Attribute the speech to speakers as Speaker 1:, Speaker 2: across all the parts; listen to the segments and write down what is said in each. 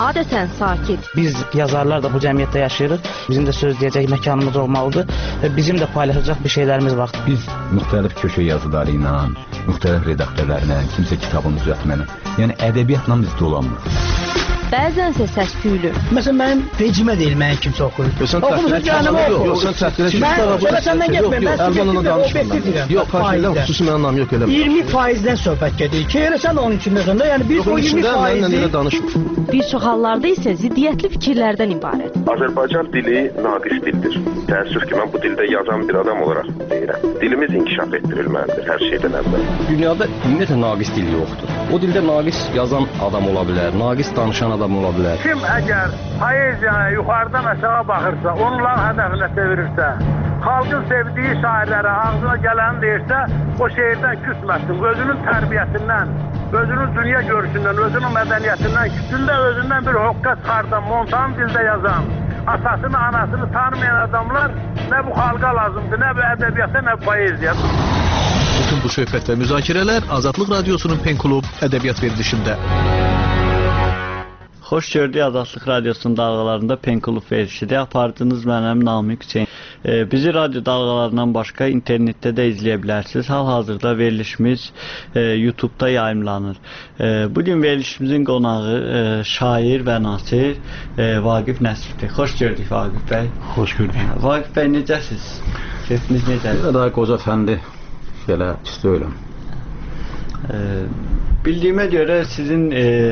Speaker 1: adətən sakit.
Speaker 2: Biz yazarlar da bu cəmiyyətdə yaşayırıq. Bizim də söz deyəcək məkanımız olmalıdır və bizim də paylaşacaq bir şeylərimiz var.
Speaker 3: Biz müxtəlif köşə yazıları ilə, müxtəlif redaktörlərlə, kimsə kitabın düzəltməni, yəni ədəbiyyatla biz dolanmırıq.
Speaker 1: Bəzənsə səs-küylü.
Speaker 2: Məsələn, mənim vecimə deyil, mənim kimsə oxuyur.
Speaker 4: Sən yox, failə xüsusi mənim namım yox elə.
Speaker 2: 20%-dən söhbət gedir ki, elə sən onun içindəsən də, yəni biz o 20%-i...
Speaker 1: Bir çox hallarda isə ziddiyyətli fikirlərdən ibarət.
Speaker 5: Azərbaycan dili naqis dildir. Təəssüf ki, mən bu dildə yazan bir adam olaraq deyirəm. Dilimiz inkişaf etdirilməlidir hər şeydən əvvəl.
Speaker 4: Dünyada ümumiyyətlə naqis dil yoxdur. O dildə naqis yazan adam ola bilər, naqis danışan adam ola bilər.
Speaker 6: Kim əgər poeziyaya yuxarıdan aşağı baxırsa, onların hədəfinə çevirirsə, xalqın sevdiyi şairlərə ağzına gələni deyirsə, o şeirdən küsməsin, özünün tərbiyəsindən, özünün dünya görüşündən, özünün mədəniyyətindən, küçündə özündən bir hoqqa çıxardan, montan dildə yazan, atasını, anasını tanımayan adamlar nə bu xalqa lazımdır, nə bu ədəbiyyata, nə bu poeziya.
Speaker 7: Bütün bu söhbət və müzakirələr Azadlıq Radiosunun Pen Klub ədəbiyyat verilişində.
Speaker 8: Xoş gördük Azadlıq Radiosunun dalğalarında Pen Klub verilişidir. Apardınız mənim Namiq Hüseyn. Bizi radyo dalğalarından başqa internetdə də izləyə bilərsiniz. Hal-hazırda verilişimiz YouTube-da yayımlanır. Bugün verilişimizin qonağı şair və nasir Vaqif Nəsirdir. Xoş gördük Vaqif bəy.
Speaker 3: Xoş gördük.
Speaker 8: Vaqif bəy necəsiz? Keyfiniz necədir?
Speaker 3: Daha qoca fəndi belə istəyirəm.
Speaker 8: Bildiyimə görə sizin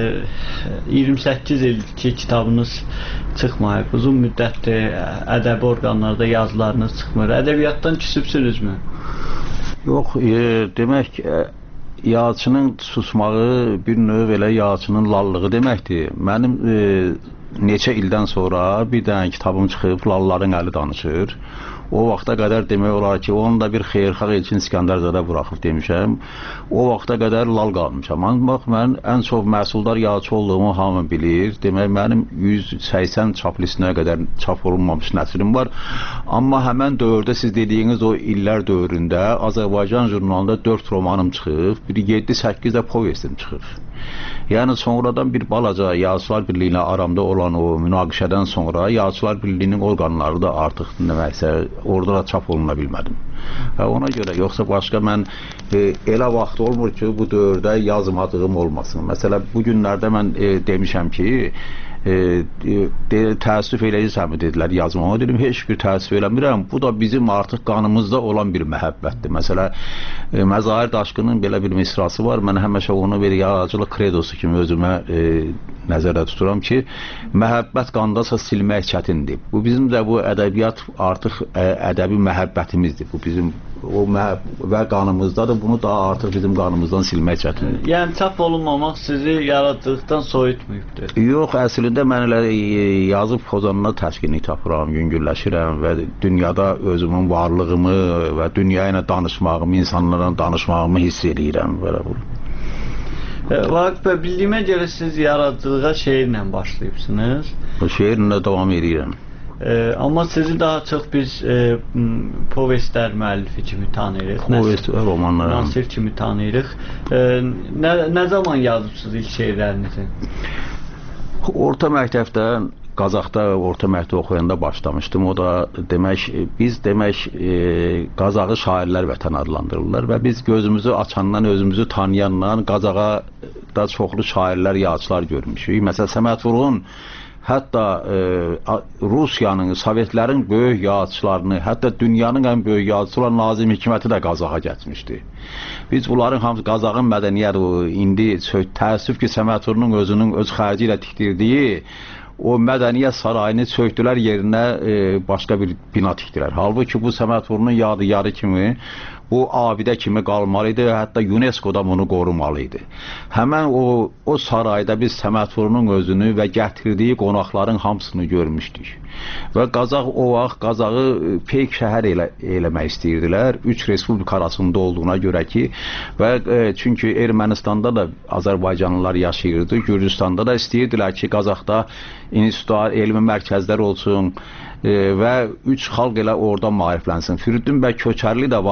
Speaker 8: 28 ilki kitabınız çıxmayıb. Uzun müddətdir ədəbi orqanlarda yazılarınız çıxmır. Ədəbiyyatdan küsübsünüzmü?
Speaker 3: Yox, demək yazıçının susmağı bir növ elə yazıçının lallığı deməkdir. Mənim neçə ildən sonra bir dənə kitabım çıxıb, Lalların əli danışır. O vaxta qədər demək olar ki, onu da bir xeyirxah Elçin İskəndərzadə buraxıb demişəm. O vaxta qədər lal qalmışam. Bax, mən ən çox məhsuldar yazıçı olduğumu hamı bilir. Demək, mənim 180 çap listinə qədər çap olunmamış nəsrim var. Amma həmən dövrdə, siz dediyiniz o illər dövründə Azərbaycan jurnalında 4 romanım çıxıb, bir 7-8 də povestim çıxıb. Yəni sonradan bir balaca Yazıçılar Birliyinə aramda olan o münaqişədən sonra Yazıçılar Birliyinin orqanları da artıq deməksə orada da çap oluna bilmədim. Və ona görə, yoxsa başqa mən elə vaxt olmur ki, bu dövrdə yazmadığım olmasın. Məsələn, bu günlərdə mən demişəm ki, təəssüf eləyirsən mi dedilər yazmama, dedim heç bir təəssüf eləmirəm, bu da bizim artıq qanımızda olan bir məhəbbətdir. Məsələn, Məzahir Daşqının belə bir misrası var, mən həmişə onu bir yaradıcılıq kredosu kimi özümə nəzərdə tuturam ki, məhəbbət qandasa silmək çətindir. Bu bizim də bu ədəbiyyat artıq ədəbi məhəbbətimizdir. Bu bizim və qanımızdadır, bunu daha artıq bizim qanımızdan silmək çətindir.
Speaker 8: Yəni çap olunmamaq sizi yaratdıqdan soyutmuyubdur?
Speaker 3: Yox, əslində mən elə yazıb pozanına təskinlik tapıram, yüngülləşirəm və dünyada özümün varlığımı və dünya ilə danışmağımı, insanlarla danışmağımı hiss edirəm.
Speaker 8: Vaqif bəy, bildiyimə görə siz yaradıcılığa şeirlə başlayıbsınız.
Speaker 3: Şeirlə davam edirəm.
Speaker 8: Amma sizi daha çox biz povestlər müəllifi kimi tanıyırıq.
Speaker 3: Povest və romanlar.
Speaker 8: Nasir kimi tanıyırıq. Nə zaman yazıbsınız ilk şeirlərinizi?
Speaker 3: Orta məktəbdə, Qazaxda orta məktəb oxuyanda başlamışdım. O da demək, biz demək Qazağı şairlər vətən adlandırırlar və biz gözümüzü açandan, özümüzü tanıyandan Qazağa da çoxlu şairlər, yazıçılar görmüşük. Məsələn, Səməd Vurğun hətta Rusiyanın, Sovetlərin böyük yazıçılarını, hətta dünyanın ən böyük yazıçısı olan Nazim Hikməti də Qazağa getmişdi. Biz bunların hamısı Qazağın mədəniyyəti, indi təəssüf ki, Səməd Vurğunun özünün öz xərci ilə tikdirdiyi o mədəniyyət sarayını söktülər, yerinə başqa bir bina tikdilər. Halbuki bu Səməd Vurğunun yadigarı kimi, bu abidə kimi qalmalı idi və hətta UNESCO-da bunu qorumalı idi. Həmən o sarayda biz Səməd Vurğunun özünü və gətirdiyi qonaqların hamısını görmüşdük. Və Qazaq o vaxt Qazağı peyk şəhər eləmək istəyirdilər, 3 respublika arasında olduğuna görə ki, və çünki Ermənistanda da Azərbaycanlılar yaşayırdı, Gürcüstanda da istəyirdilər ki, Qazaqda institutlar, elmi mərkəzlər olsun və 3 xalq elə orada maariflənsin. Firidun bəy Köçərli də vaxtı ilə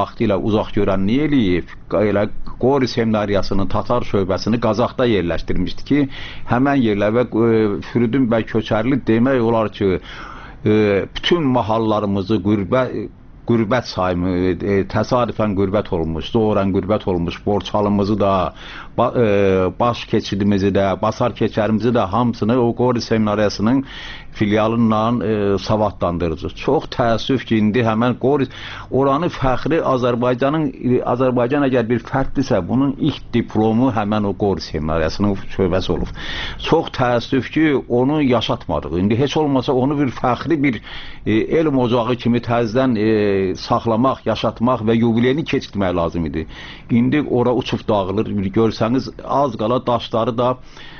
Speaker 3: uzaq görənliyi eləyib, elə Qori seminariyasının Tatar şöbəsini Qazaxda yerləşdirmişdi ki, həmən yerlə və Firidun bəy Köçərli demək olar ki, bütün mahallarımızı qürbət sayımı, təsadüfən qürbət olmuş, doğrudan qürbət olmuş Borçalımızı da, baş keçidimizi də, basar keçərimizi də hamısını o Qori seminariyasının filialından savadlandırıcı. Çox təəssüf ki, indi həmən Qori oranı fəxri Azərbaycan əgər bir fərddirsə, bunun ilk diplomu həmən o Qori seminariyasının şöbəsi olub. Çox təəssüf ki, onu yaşatmadıq. İndi heç olmasa onu bir fəxri bir elm ocağı kimi təzdən saxlamaq, yaşatmaq və yubileyini keçirmək lazım idi. İndi ora uçub dağılır. Görsəniz, az qala daşları da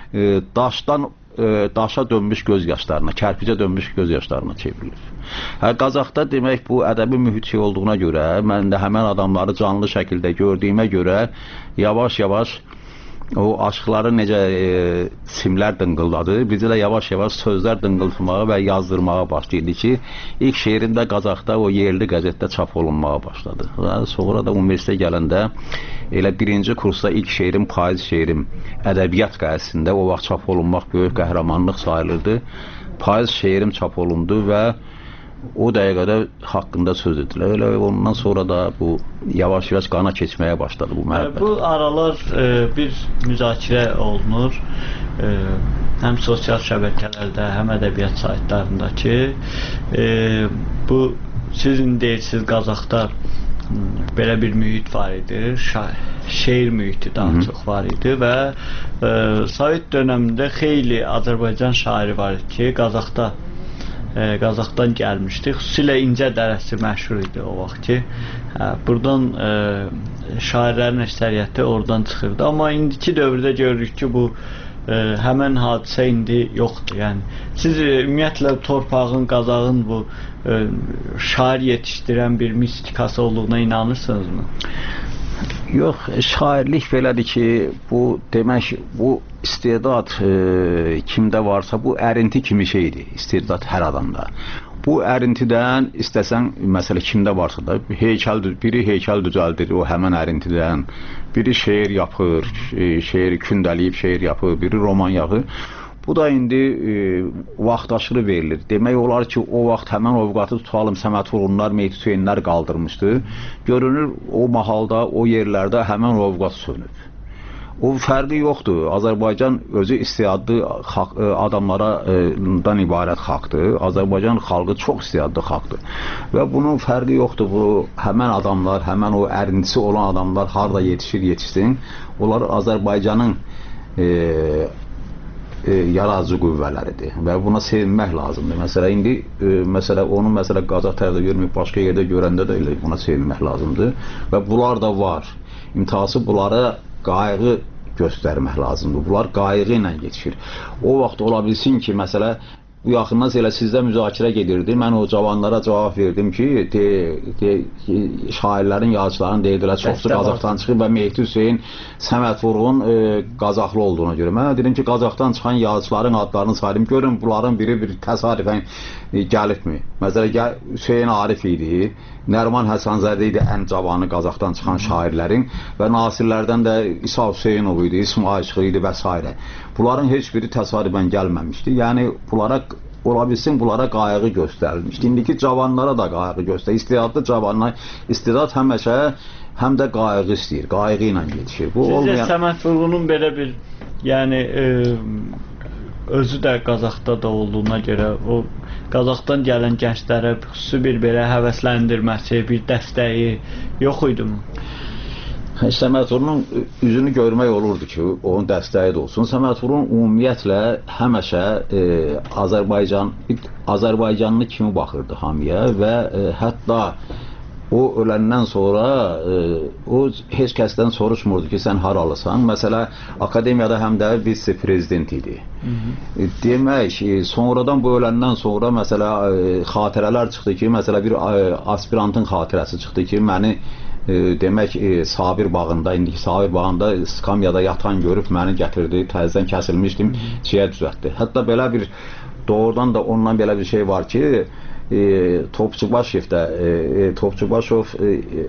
Speaker 3: daşa dönmüş göz yaşlarına, kərpicə dönmüş göz yaşlarına çevrilir. Qazaxda demək bu ədəbi mühit olduğuna görə, mən də həmən adamları canlı şəkildə gördüyümə görə yavaş-yavaş o aşıqları necə simlər dıngıldadı, bizi də yavaş-yavaş sözlər dıngıltmağa və yazdırmağa başlaydı ki, ilk şeirim də Qazaxda o yerli qəzetdə çap olunmağa başladı. Sonra da universitetə gələndə elə birinci kursda ilk şeirim, payız şeirim ədəbiyyat qəzetində o vaxt çap olunmaq böyük qəhrəmanlıq sayılırdı. Payız şeirim çap olundu və o dəqiqədə haqqında söz edilir. Elə ondan sonra da bu yavaş-yavaş qana keçməyə başladı bu məhəbbət.
Speaker 8: Bu aralar bir müzakirə olunur. Həm sosial şəbəkələrdə, həm ədəbiyyat saytlarında ki, bu sizin deyirsiniz Qazaxda belə bir mühit var idi, şeir mühiti daha çox var idi və Sovet dönəmində xeyli Azərbaycan şairi var idi ki, Qazaxdan gəlmişdi. Xüsusilə İncə Dərəsi məşhur idi o vaxt ki, buradan şairlərin əksəriyyəti oradan çıxırdı. Amma indiki dövrdə görürük ki, bu həmən hadisə indi yoxdur. Yəni, siz ümumiyyətlə torpağın, Qazaxın bu şair yetişdirən bir mistikası olduğuna inanırsınızmı?
Speaker 3: Yox, şairlik belədir ki, bu demək, bu istedad kimdə varsa, bu ərinti kimi şeydir, istedad hər adamda. Bu ərintidən istəsən, məsələ kimdə varsa da, biri heykəl düzəldir o həmən ərintidən, biri şeir yapır, şeiri kündəliyib şeir yapır, biri roman yazır. Bu da indi vaxt aşırı verilir. Demək olar ki, o vaxt həmən ovqatı tutalım, Səməd Vurğunlar, Mehdi Hüseynlər qaldırmışdı. Görünür, o mahalda, o yerlərdə həmən ovqat sönüb. O fərqi yoxdur. Azərbaycan özü istedadlı adamlardan ibarət xalqdır. Azərbaycan xalqı çox istedadlı xalqdır. Və bunun fərqi yoxdur. Bu həmən adamlar, həmən o ərintisi olan adamlar harda yetişsin. Onlar Azərbaycanın yaradıcı qüvvələridir və buna sevinmək lazımdır. Məsələ indi onu Qazax tərəfdə görməyib başqa yerdə görəndə də elə buna sevinmək lazımdır və bunlar da var. İmtihası bunlara qayğı göstərmək lazımdır. Bunlar qayğı ilə yetişir. O vaxt ola bilsin ki, məsələ bu yaxından elə sizdə müzakirə gedirdi. Mən o cavanlara cavab verdim ki, şairlərin, yazıçıların deyirdilər, çoxsu Qazaxdan çıxıb və Mehdi Hüseyn, Səməd Vurğun Qazaxlı olduğuna görə. Mən dedim ki, Qazaxdan çıxan yazıçıların adlarını saydım. Görün, bunların biri bir təsadüfən gəlibmi? Məsələn, Hüseyn Arif idi, Nəriman Həsənzadə idi ən cavanı Qazaxdan çıxan şairlərin və nasirlərdən də İsa Hüseynov idi, İsmail Işığı idi və s. Bunların heç biri təsadüfən gəlməmişdi. Yəni, ola bilsin, bunlara qayğı göstərilmişdi. İndiki cavanlara da qayğı göstərir. İstedadlı cavanlar, istedad həmişə həm də qayğı istəyir, qayğı ilə yetişir.
Speaker 8: Sizcə Səməd Vurğunun belə bir, yəni, özü də Qazaxda da olduğuna görə, o Qazaxdan gələn gənclərə xüsusi bir belə həvəsləndirməsi, bir dəstəyi yox idi mi?
Speaker 3: Səməd Vurğunun üzünü görmək olurdu ki, onun dəstəyi də olsun. Səməd Vurğun ümumiyyətlə həmişə Azərbaycanlı kimi baxırdı hamıya və hətta o öləndən sonra o heç kəsdən soruşmurdu ki, sən haralısan. Məsələ, akademiyada həm də vitse-prezident idi. Demək, sonradan bu öləndən sonra məsələ xatirələr çıxdı ki, məsələ bir aspirantın xatirəsi çıxdı ki, məni demək, Sabir bağında, indiki Sabir bağında skamyada yatan görüb məni gətirdi, təzədən kəsilmişdim, çiyə düzəltdi. Hətta belə bir, doğrudan da ondan belə bir şey var ki, Topçubaşov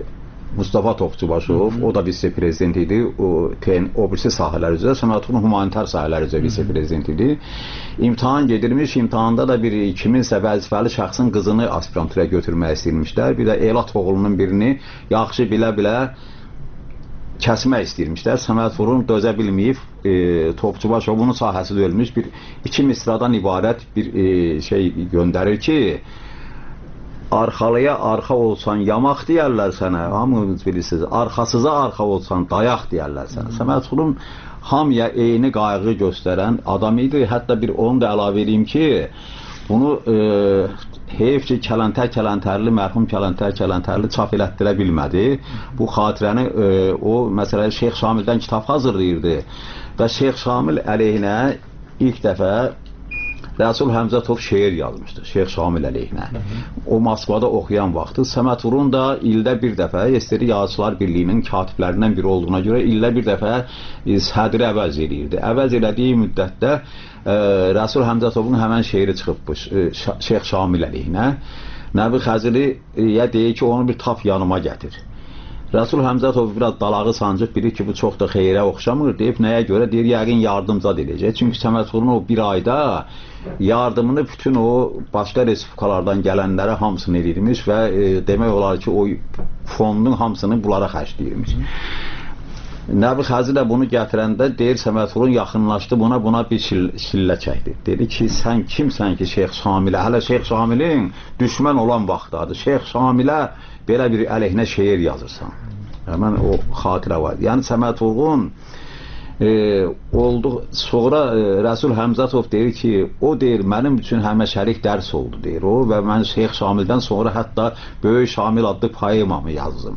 Speaker 3: Mustafa Topçubaşov, o da vitse-prezident idi. O birisi sahələr üzrə, Səməd Vurğun humanitar sahələr üzrə vitse-prezident idi. İmtahan gedirmiş, imtahanda da bir kiminsə vəzifəli şəxsin qızını aspiranturaya götürmək istəyirmişlər. Bir də Elat oğlunun birini yaxşı bilə-bilə kəsmək istəyirmişlər. Səməd Vurğun dözə bilməyib, Topçubaşovun sahəsi dölmüş bir iki misradan ibarət bir şey göndərir ki, arxalıya arxa olsan yamaq deyərlər sənə, hamınız bilirsiniz, arxasıza arxa olsan dayaq deyərlər sənə. Səməd Vurğun hamıya eyni qayğı göstərən adam idi. Hətta bir onu da əlavə edeyim ki, bunu heyf ki, Kələntər-Kələntərli, mərhum Kələntər-Kələntərli çap elətdirə bilmədi. Bu xatirəni o, məsələn, Şeyx Şamildən kitab hazırlayırdı və Şeyx Şamil əleyhinə ilk dəfə Rəsul Həmzətov şeir yazmışdı, Şeyx Şamil əleyhinə. O Moskvada oxuyan vaxtı Səməd Vurğun da ildə bir dəfə SSR Yazıçılar Birliyinin katiblərindən biri olduğuna görə ildə bir dəfə sədri əvəz edirdi. Əvəz elədiyi müddətdə Rəsul Həmzətovun həmən şeiri çıxıbmış Şeyx Şamil əleyhinə. Nəbi Xəziliyə deyir ki, onu bir tap yanıma gətir. Rəsul Həmzətov biraz dalağı sancıb bilir ki, bu çox da xeyrə oxşamır, deyib nəyə görə? Deyir, yəqin yardımca edəcək. Çünki Səməd Vurğun o bir ayda yardımını bütün o başqa respublikalardan gələnlərə hamısını edirmiş və demək olar ki, o fondun hamısını bunlara xərcləyirmiş. Nəbi Xəzilə bunu gətirəndə deyir, Səməd Vurğun yaxınlaşdı buna bir şillə çəkdi. Dedi ki, sən kimsən ki, Şeyx Şamilə, hələ Şeyx Şamilin düşmən olan vaxtdadır. Şeyx Şamilə belə bir əleyhinə şeir yazırsan. Həmən o xatirə var. Yəni Səməd Vurğun oldu. Sonra Rəsul Həmzətov deyir ki, o deyir, mənim üçün həməşərik dərs oldu, deyir o, və mən Şeyx Şamildən sonra hətta Böyük Şamil adlı poemamı yazdım.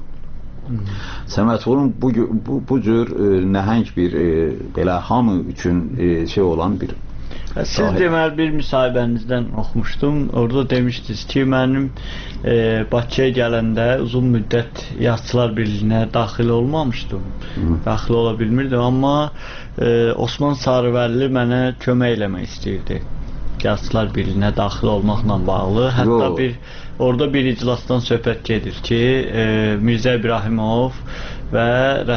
Speaker 3: Səməd Vurğun bu cür nəhəng bir belə hamı üçün şey olan bir
Speaker 8: Siz deməli bir müsahibənizdən oxumuşdum. Orada demişdiniz ki, mənim Bakıya gələndə uzun müddət Yazıçılar Birliyinə daxil olmamışdım. Daxil ola bilmirdim, amma Osman Sarıvəlli mənə kömək eləmək istəyirdi. Yazıçılar Birliyinə daxil olmaqla bağlı. Hətta orada bir iclasdan söhbət gedir ki, Mirzə İbrahimov və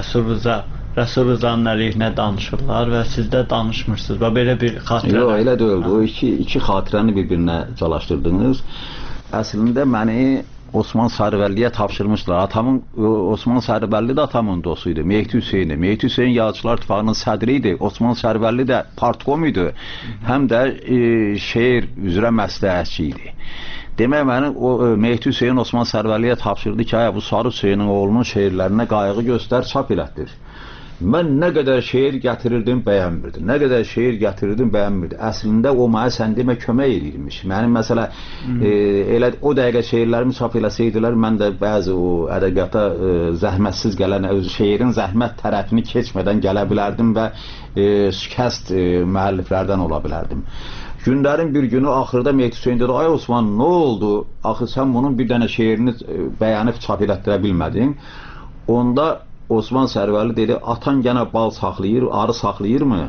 Speaker 8: Rəsul Rızanın əleyhinə danışırlar və siz də danışmırsınız və belə bir xatirə.
Speaker 3: Yox, elə deyildi. O iki xatirəni bir-birinə calaşdırdınız. Əslində məni Osman Sarıvəlliyə tapşırmışlar. Osman Sarıvəlli də atamın dostu idi. Mehdi Hüseyin. Mehdi Hüseyin Yazıçılar İttifaqının sədri idi. Osman Sarıvəlli də partkom idi. Həm də şeir üzrə məsləhətçi idi. Demək mənim Mehdi Hüseyin Osman Sarıvəlliyə tapşırdı ki, bu Sarı Hüseynin oğlunun şeirlərinə qayğı göstər, çap elətdir. Mən nə qədər şeir gətirirdim, bəyənmirdi. Nə qədər şeir gətirirdim, bəyənmirdi. Əslində o mənə sən demə kömək edirmiş. Mənim məsələ elə o dəqiqə şeirlərimi çap eləsəydilər, mən də bəzi o ədəbiyyata zəhmətsiz gələn, şeirin zəhmət tərəfini keçmədən gələ bilərdim və şikəst müəlliflərdən ola bilərdim. Günlərin bir günü axırda Mehdi Hüseyin dedi, ay Osman, nə oldu? Axı sən bunun bir dənə şeirini bəyənib çap elətdirə bilmədin. Onda Osman Sarıvəlli dedi, atan gənə bal saxlayır, arı saxlayırmı?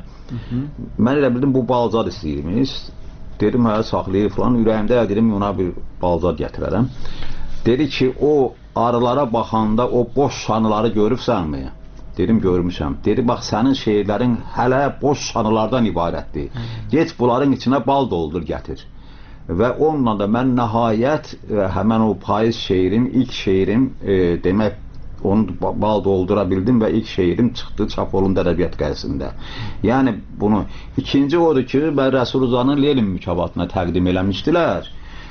Speaker 3: Mən elə bildim, bu balzad istəyirmiş. Dedim, hə, saxlayır falan. Ürəyimdə dedim, ona bir balzad gətirərəm. Dedi ki, o arılara baxanda o boş şanıları görübsənmi? Dedim, görmüşəm. Dedi, bax, sənin şeirlərin hələ boş şanılardan ibarətdir. Get bunların içinə bal doldur, gətir. Və onunla da mən nəhayət həmən o payız şeirim, ilk şeirim demək, onu bal doldura bildim və ilk şeirim çıxdı, çap olundu ədəbiyyat qəzetində. Yəni bunu ikinci odur ki, mən Rəsul Rızanın Lenin mükafatına təqdim eləmişdilər.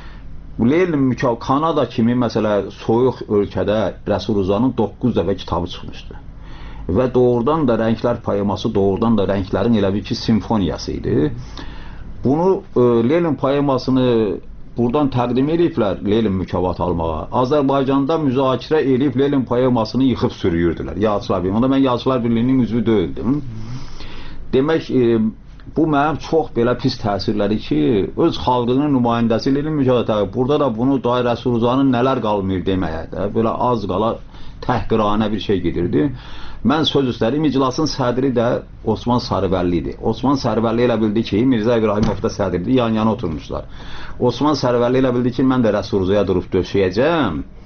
Speaker 3: Bu Lenin Kanada kimi məsələ soyuq ölkədə Rəsul Rızanın 9 dəfə kitabı çıxmışdı. Və doğrudan da Rənglər poeması doğrudan da rənglərin elə bir ki simfoniyası idi. Bunu Lenin poemasını buradan təqdim ediblər Lenin mükafatı almağa. Azərbaycanda müzakirə edib Lenin poemasını yıxıb sürüyürdülər. Yazıçılar Birliyi. Onda mən Yazıçılar Birliyinin üzvü deyildim. Demək, bu mənim çox belə pis təsirləri ki, öz xalqının nümayəndəsi Lenin mükafatı. Burada da bunu Rəsul Rızanın nələr qalmır deməyə də, belə az qala təhqiranə bir şey gedirdi. Mən söz üstlərim, iclasın sədri də Osman Sarıvəlli idi. Osman Sarıvəlli elə bildi ki, Mirzə İbrahimov da sədrdir, yan-yana oturmuşlar. Osman Sarıvəlli elə bildi ki, mən də Rəsul Rızaya durub döşəyəcəm.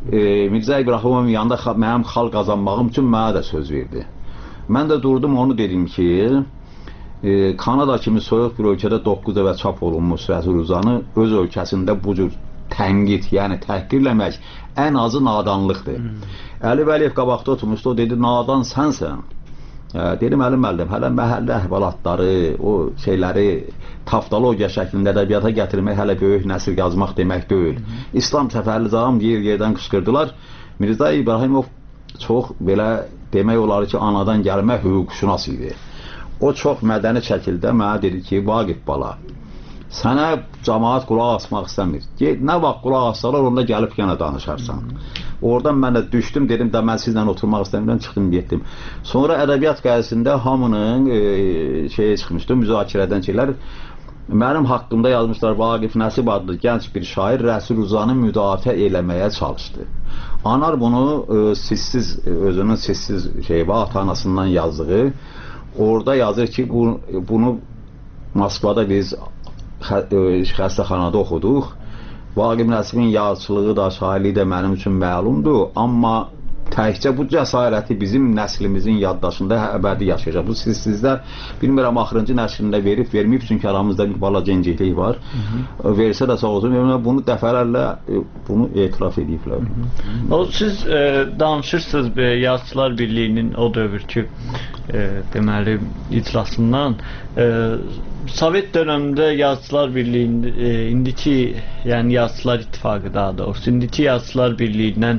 Speaker 3: Mirzə İbrahimovun yanında mənim xal qazanmağım üçün mənə də söz verdi. Mən də durdum onu dedim ki, Kanada kimi soyuq bir ölkədə 9 dəfə çap olunmuş Rəsul Ruzanı öz ölkəsində bu cür tənqid, yəni təhqirləmək ən azı nadanlıqdır. Əli Vəliyev qabaqda oturmuşdu, o dedi, nadan sənsən. Dedim, əlim, hələ məhəllə əhvalatları, o şeyləri taftologiya şəklində ədəbiyyata gətirmək hələ böyük nəsil yazmaq demək deyil. İslam səfərli yerdən qışqırdılar. Mirzə İbrahimov çox belə demək olar ki, anadan gəlmə hüquqşünas idi. O çox mədəni şəkildə mənə dedi ki, Vaqif bala, sənə cəmaət qulaq asmaq istəmir. Nə vaxt qulaq assalar, onda gəlib yenə danışarsan. Oradan mən də düşdüm, dedim də mən sizlə oturmaq istəmirəm, çıxdım, getdim. Sonra ədəbiyyat qəzetində hamının çıxmışdı, müzakirədən şeylər. Mənim haqqımda yazmışlar, Vaqif Nəsib adlı gənc bir şair Rəsul Ruzanı müdafiə eləməyə çalışdı. Anar bunu özünün sessiz ata-anasından yazdığı, orada yazır ki, bunu Moskvada biz xəstəxanada oxuduq. Vaqif Nəsibin yazıçılığı da, şairliyi də mənim üçün məlumdur, amma təkcə bu cəsarəti bizim nəslimizin yaddaşında əbədi yaşayacaq. Bu sizdə, bilmirəm, axırıncı nəslində verməyib, çünki aramızda bir balaca inciklik var. Versə də sağ olsun, bunu dəfələrlə bunu etiraf ediblər.
Speaker 8: Siz danışırsınız Yazıçılar Birliyinin o dövrki deməli iclasından. Sovet dövründə Yazıçılar Birliyinin indiki, yəni Yazıçılar İttifaqı daha doğrusu, indiki Yazıçılar Birliyindən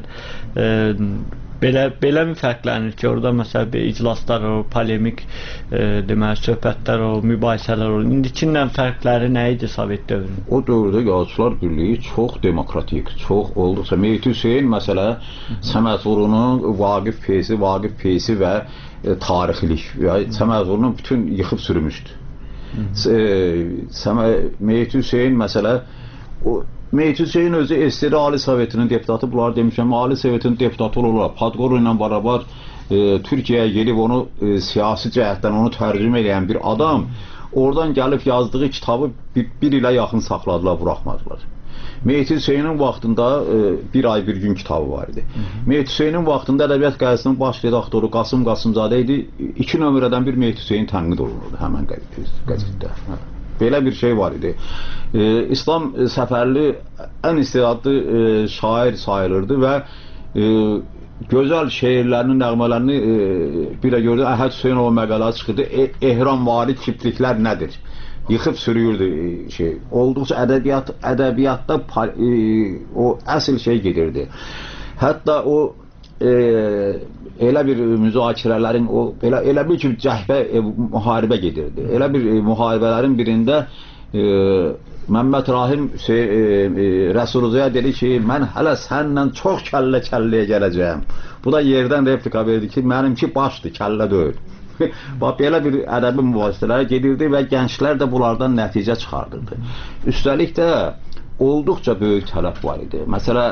Speaker 8: belə mi fərqlənir ki, orada məsələn iclaslar olur, polemik deməli söhbətlər olur, mübahisələr olur. İndikindən fərqləri nə idi Sovet dövründə?
Speaker 3: O dövrdə Yazıçılar Birliyi çox demokratik, çox olduqca Mehdi Hüseyn məsələ Səməd Vurunun Vaqif Feysi və tarixilik və Səməd Vurunun bütün yıxıb sürmüşdü. Mehdi Hüseyn məsələ Mehdi Hüseyn özü SSR Ali Sovetinin deputatı, bunlar demişəm, Ali Sovetinin deputatı olurlar. Podgorlu ilə beraber Türkiyəyə gelib onu siyasi cəhətdən onu tərcümə edən bir adam oradan gəlib yazdığı kitabı bir ilə yaxın saxladılar, buraxmadılar. Mehdi Hüseynin vaxtında bir ay bir gün kitabı var idi. Mehdi Hüseynin vaxtında Ədəbiyyat qəzetinin baş redaktoru Qasım Qasımzadə idi. 2 nömrədən bir Mehdi Hüseyin tənqid olunurdu həmən qəzetdə. Belə bir şey var idi. İslam Səfərli ən istedadlı şair sayılırdı və gözəl şeirlərini, nəğmələrini bir də gördü. Əhəd Hüseynov məqaləsi çıxırdı. Ehramvari kipliklər nədir? Yıxıb sürüyürdü şey. Olduqca ədəbiyyatda o əsl şey gedirdi. Hətta o elə bir müzakirələrin elə bir ki cəhbə müharibə gedirdi. Elə bir müharibələrin birində Məmməd Rahim Rəsuluzaya dedi ki, mən hələ səninlə çox kəllə-kəlləyə gələcəyəm. Bu da yerdən replika verdi ki, mənimki başdır, kəllə deyil. Belə bir ədəbi mübahisələrə gedirdi və gənclər də bunlardan nəticə çıxardırdı. Üstəlik də olduqca böyük tələb var idi. Məsələ,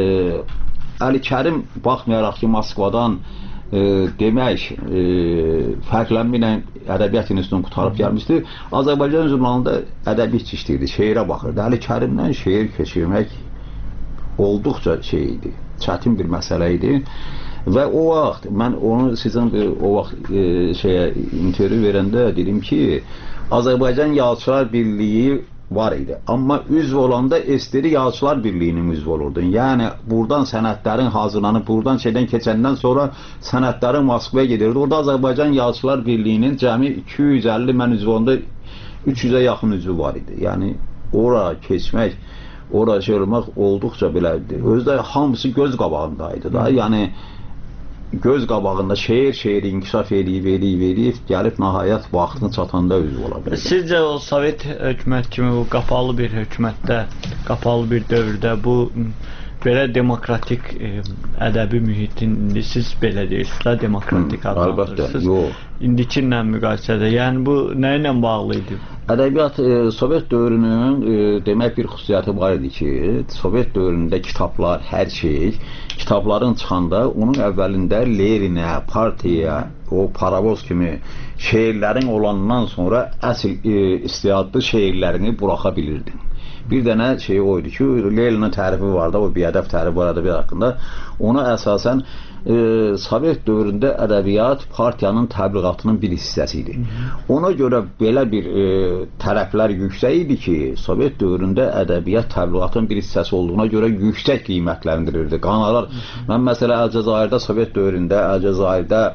Speaker 3: Əli Kərim baxmayaraq ki, Moskvadan demək, fərqlənmə ilə Ədəbiyyat İnstitutunu qutarıb gəlmişdi. Azərbaycan jurnalında ədəbi işləyirdi, şeirə baxırdı. Əli Kərimdən şeir keçirmək olduqca şey idi, çətin bir məsələ idi. Və o vaxt, mən onu sizin o vaxt intervyu verəndə dedim ki, Azərbaycan Yazıçılar Birliyi var idi. Amma üzv olanda SSR Yazıçılar Birliyinin üzv olurdu. Yəni, buradan sənədlərin hazırlanıb, buradan şeydən keçəndən sonra sənədlərin Moskvaya gedirdi. Orada Azərbaycan Yazıçılar Birliyinin cəmi 250, mən üzv olanda 300-ə yaxın üzvü var idi. Yəni, ora keçmək, ora şey olmaq olduqca belədir. Özdə hamısı göz qabağındaydı da. Yəni, göz qabağında şeir inkişaf edib, gəlib nəhayət vaxtını çatanda üzv ola bilər.
Speaker 8: Sizcə o Sovet hökumət kimi bu qapalı bir hökumətdə, qapalı bir dövrdə bu belə demokratik ədəbi mühitin, siz belə deyirsiniz, demokratik adlandırırsınız. İndikinlə müqayisədə, yəni bu nə ilə bağlı idi?
Speaker 3: Ədəbiyyat Sovet dövrünün demək bir xüsusiyyəti var idi ki, Sovet dövründə kitablar, hər şey, kitabların çıxanda onun əvvəlində Leninə, partiyaya, o paravoz kimi şeirlərin olandan sonra əsl istedadlı şeirlərini buraxa bilirdin. Bir dənə şey o idi ki, Leylinin tərifi var da, o biədəf tərifi var ədəbiyyat haqqında. Ona əsasən Sovet dövründə ədəbiyyat partiyanın təbliğatının bir hissəsi idi. Ona görə belə bir tərəflər yüksək idi ki, Sovet dövründə ədəbiyyat təbliğatının bir hissəsi olduğuna görə yüksək qiymətləndirilirdi. Qanalar, mən məsələ Əlcəzairdə, Sovet dövründə Əlcəzairdə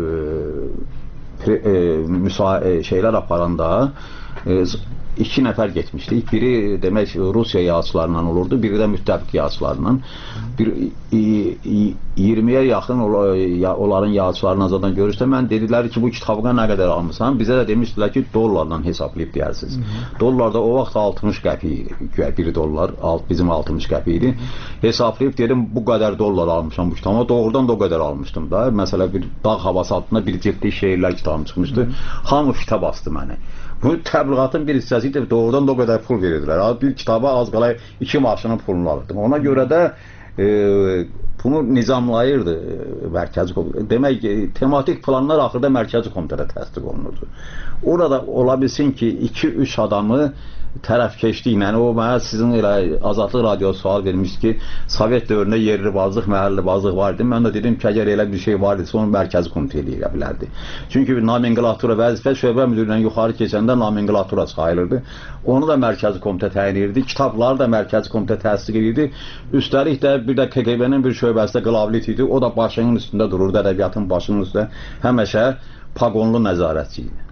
Speaker 3: şeylər aparanda iki nəfər getmişdik. Biri demək Rusiya yazıçılarından olurdu, biri də müttəfiq yazıçılarından. 20-yə yaxın onların yazıçılarını zaten görürsə, mən dedilər ki, bu kitabına nə qədər almışsan? Bizə də demişdilər ki, dollarla hesablayıb deyirsiniz. Dollar da o vaxt 60 qəpik idi. 1 dollar, bizim 60 qəpik idi. Hesablayıb dedim, bu qədər dollar almışam bu kitabı. Doğrudan da o qədər almışdım da. Məsələ bir dağ havası altında bir ciltli şeirlər kitabım çıxmışdı. Hamı kitab astı məni. Bu təbliğatın bir hissəsi idi, doğrudan da o qədər pul verirdilər. Bir kitaba az qala 2 maşının pulunu alırdım. Ona görə də bunu nizamlayırdı mərkəzi komitə. Demək ki, tematik planlar axırda mərkəzi komitədə təsdiq olunurdu. Orada ola bilsin ki, 2-3 adamı tərəfkeşliklə, o mənə sizin elə Azadlıq Radiosu sual vermişdi ki, Sovet dövründə yerli bazlıq, məhəlli bazlıq var idi. Mən də dedim ki, əgər elə bir şey var idisə, onu mərkəzi komitə eləyə bilərdi. Çünki nomenklatura vəzifə şöbə müdüründən yuxarı keçəndə nomenklatura sayılırdı. Onu da mərkəzi komitə təyin edirdi. Kitabları da mərkəzi komitə təsdiq edirdi. Üstəlik də bir də KGB-nin bir şöbəsi də qlavlit idi. O da başının üstündə dururdu, ədəbiyyatın başının üstündə. Həmişə paqonlu nəzarətçi idi.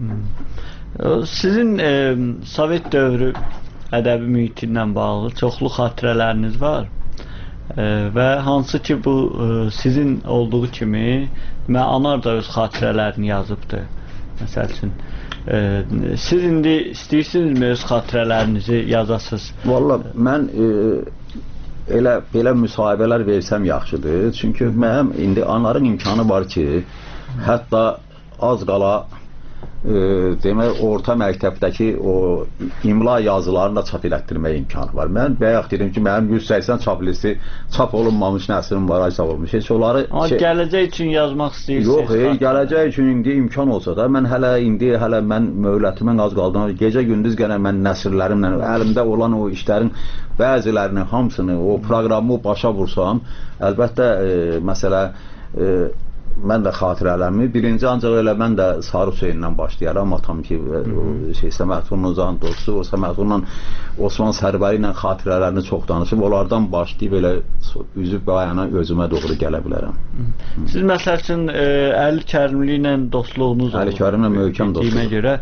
Speaker 8: Sizin Sovet dövrü ədəbi mühitindən bağlı çoxlu xatirələriniz var və hansı ki bu sizin olduğu kimi Anar da öz xatirələrini yazıbdır. Məsəl üçün siz indi istəyirsinizmi öz xatirələrinizi yazasınız?
Speaker 3: Valla mən elə belə müsahibələr versəm yaxşıdır. Çünki mənim indi Anarın imkanı var ki, hətta az qala demək orta məktəbdəki o imla yazılarını da çap elətdirmək imkanı var. Mən bayaq dedim ki, mənim 180 çap listi çap olunmamış nəsrim var, çap olmuş. Heç onları
Speaker 8: amma gələcək üçün yazmaq istəyirsiniz?
Speaker 3: Yox, gələcək üçün indi imkan olsa da mən hələ mən möhlətimin az qaldığını gecə gündüz gələn mən nəsrlərimlə əlimdə olan o işlərin bəzilərini, hamısını, o proqramı başa vursam, əlbəttə məsələ mən də xatirələrimi birinci ancaq elə mən də Sarı Hüseyndən başlayaram. Atam ki, Səməhdunun Uzan dostu, o Səməhdunla Osman Sərbəri ilə xatirələrini çox danışıb, onlardan başlayıb elə üzüb bayana özümə doğru gələ bilərəm.
Speaker 8: Siz məsəl üçün Əli Kərimli ilə dostluğunuz olur.
Speaker 3: Əli Kərimlə möhkəm dostluq.
Speaker 8: Görə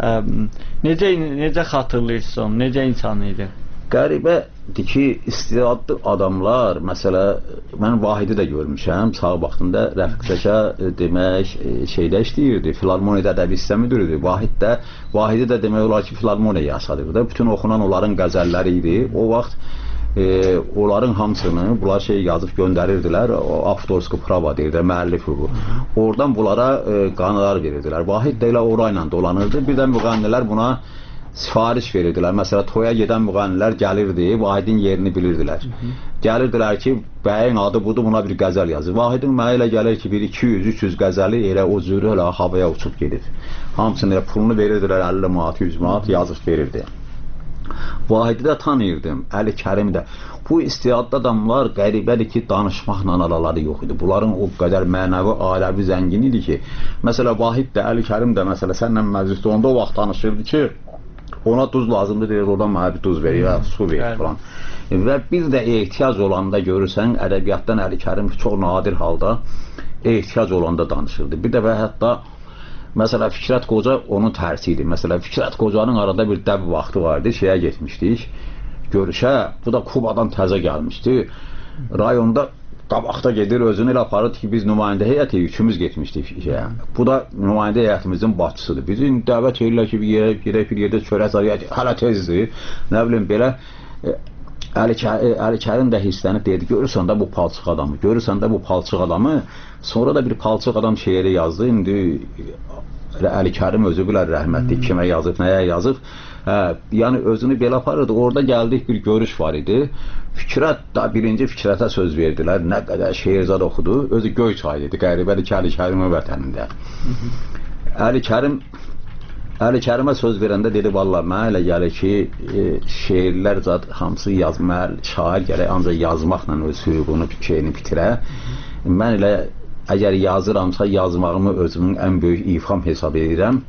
Speaker 8: necə xatırlayırsınız onu, necə insan idi?
Speaker 3: Qəribədir ki, istedadlı adamlar, məsələ, mən Vahidi də görmüşəm, sağ vaxtında Rəfiq Zəka demək, şeydə işləyirdi, Filarmoniyada ədəbi hissə müdürüdür. Vahidi də demək olar ki, Filarmoniya yaşadırdı. Bütün oxunan onların qəzəlləri idi. O vaxt onların hamısını bunlar yazıb göndərirdilər, avtorski prava deyirdi, müəllif hüququ. Oradan bunlara qanalar verirdilər. Vahid də elə orayla dolanırdı. Bir də müğənnilər buna sifariş verirdilər. Məsələn, toya gedən müğənnilər gəlirdi, Vahidin yerini bilirdilər. Gəlirdilər ki, bəyin adı budur, buna bir qəzəl yazır. Vahidin mənə elə gəlir ki, bir 200-300 qəzəli elə o cürü elə havaya uçub gedir. Hamısını elə pulunu verirdilər, 50 manat, 100 manat yazıb verirdi. Vahidi də tanıyırdım, Əli Kərimi də. Bu istedadlı adamlar qəribədir ki, danışmaqla araları yox idi. Bunların o qədər mənəvi, aləvi zəngin idi ki, məsələn, Vahid də, Əli Kərim də, məsələn, sənlə məclisdə onda o vaxt tanışırdı ki, ona duz lazımdır, deyir, oradan mənə bir duz verir, su verir falan. Və bir də ehtiyac olanda görürsən, ədəbiyyatdan Əli Kərim çox nadir halda ehtiyac olanda danışırdı. Bir dəfə hətta, məsələn, Fikrət Qoca onun tərsi idi. Məsələn, Fikrət Qocanın arada bir dəb vaxtı vardı, şeyə getmişdik, görüşə, bu da Kubadan təzə gəlmişdi. Rayonda qabaqda gedir, özünü elə aparır ki, biz nümayəndə heyəti üçümüz getmişdik şeyə. Bu da nümayəndə heyətimizin başçısıdır. Bizi dəvət edirlər ki, bir yerdə çörək zarıyaq, hələ tezdir, nə bilim, belə Əli Kərim də hisslənib deyirdi, görürsən də bu palçıq adamı, görürsən də bu palçıq adamı. Sonra da bir palçıq adam şeiri yazdı, indi Əli Kərim özü bilər rəhmətli, kimə yazıb, nəyə yazıb. Yəni özünü belə aparırdı. Orada gəldik, bir görüş var idi. Birinci Fikrətə söz verdilər. Nə qədər şeirzad oxudu. Özü Göyçay idi. Qəribədir ki, Əli Kərimin vətənində. Əli Kərim Əli Kərimə söz verəndə dedi, vallahi mənə elə gəlir ki, şeirlər zat hamısı yazmalı, şair gərək ancaq yazmaqla öz hüququnu, şeyini bitirə. Mən elə əgər yazıramsa, yazmağımı özümün ən böyük ifham hesab edirəm.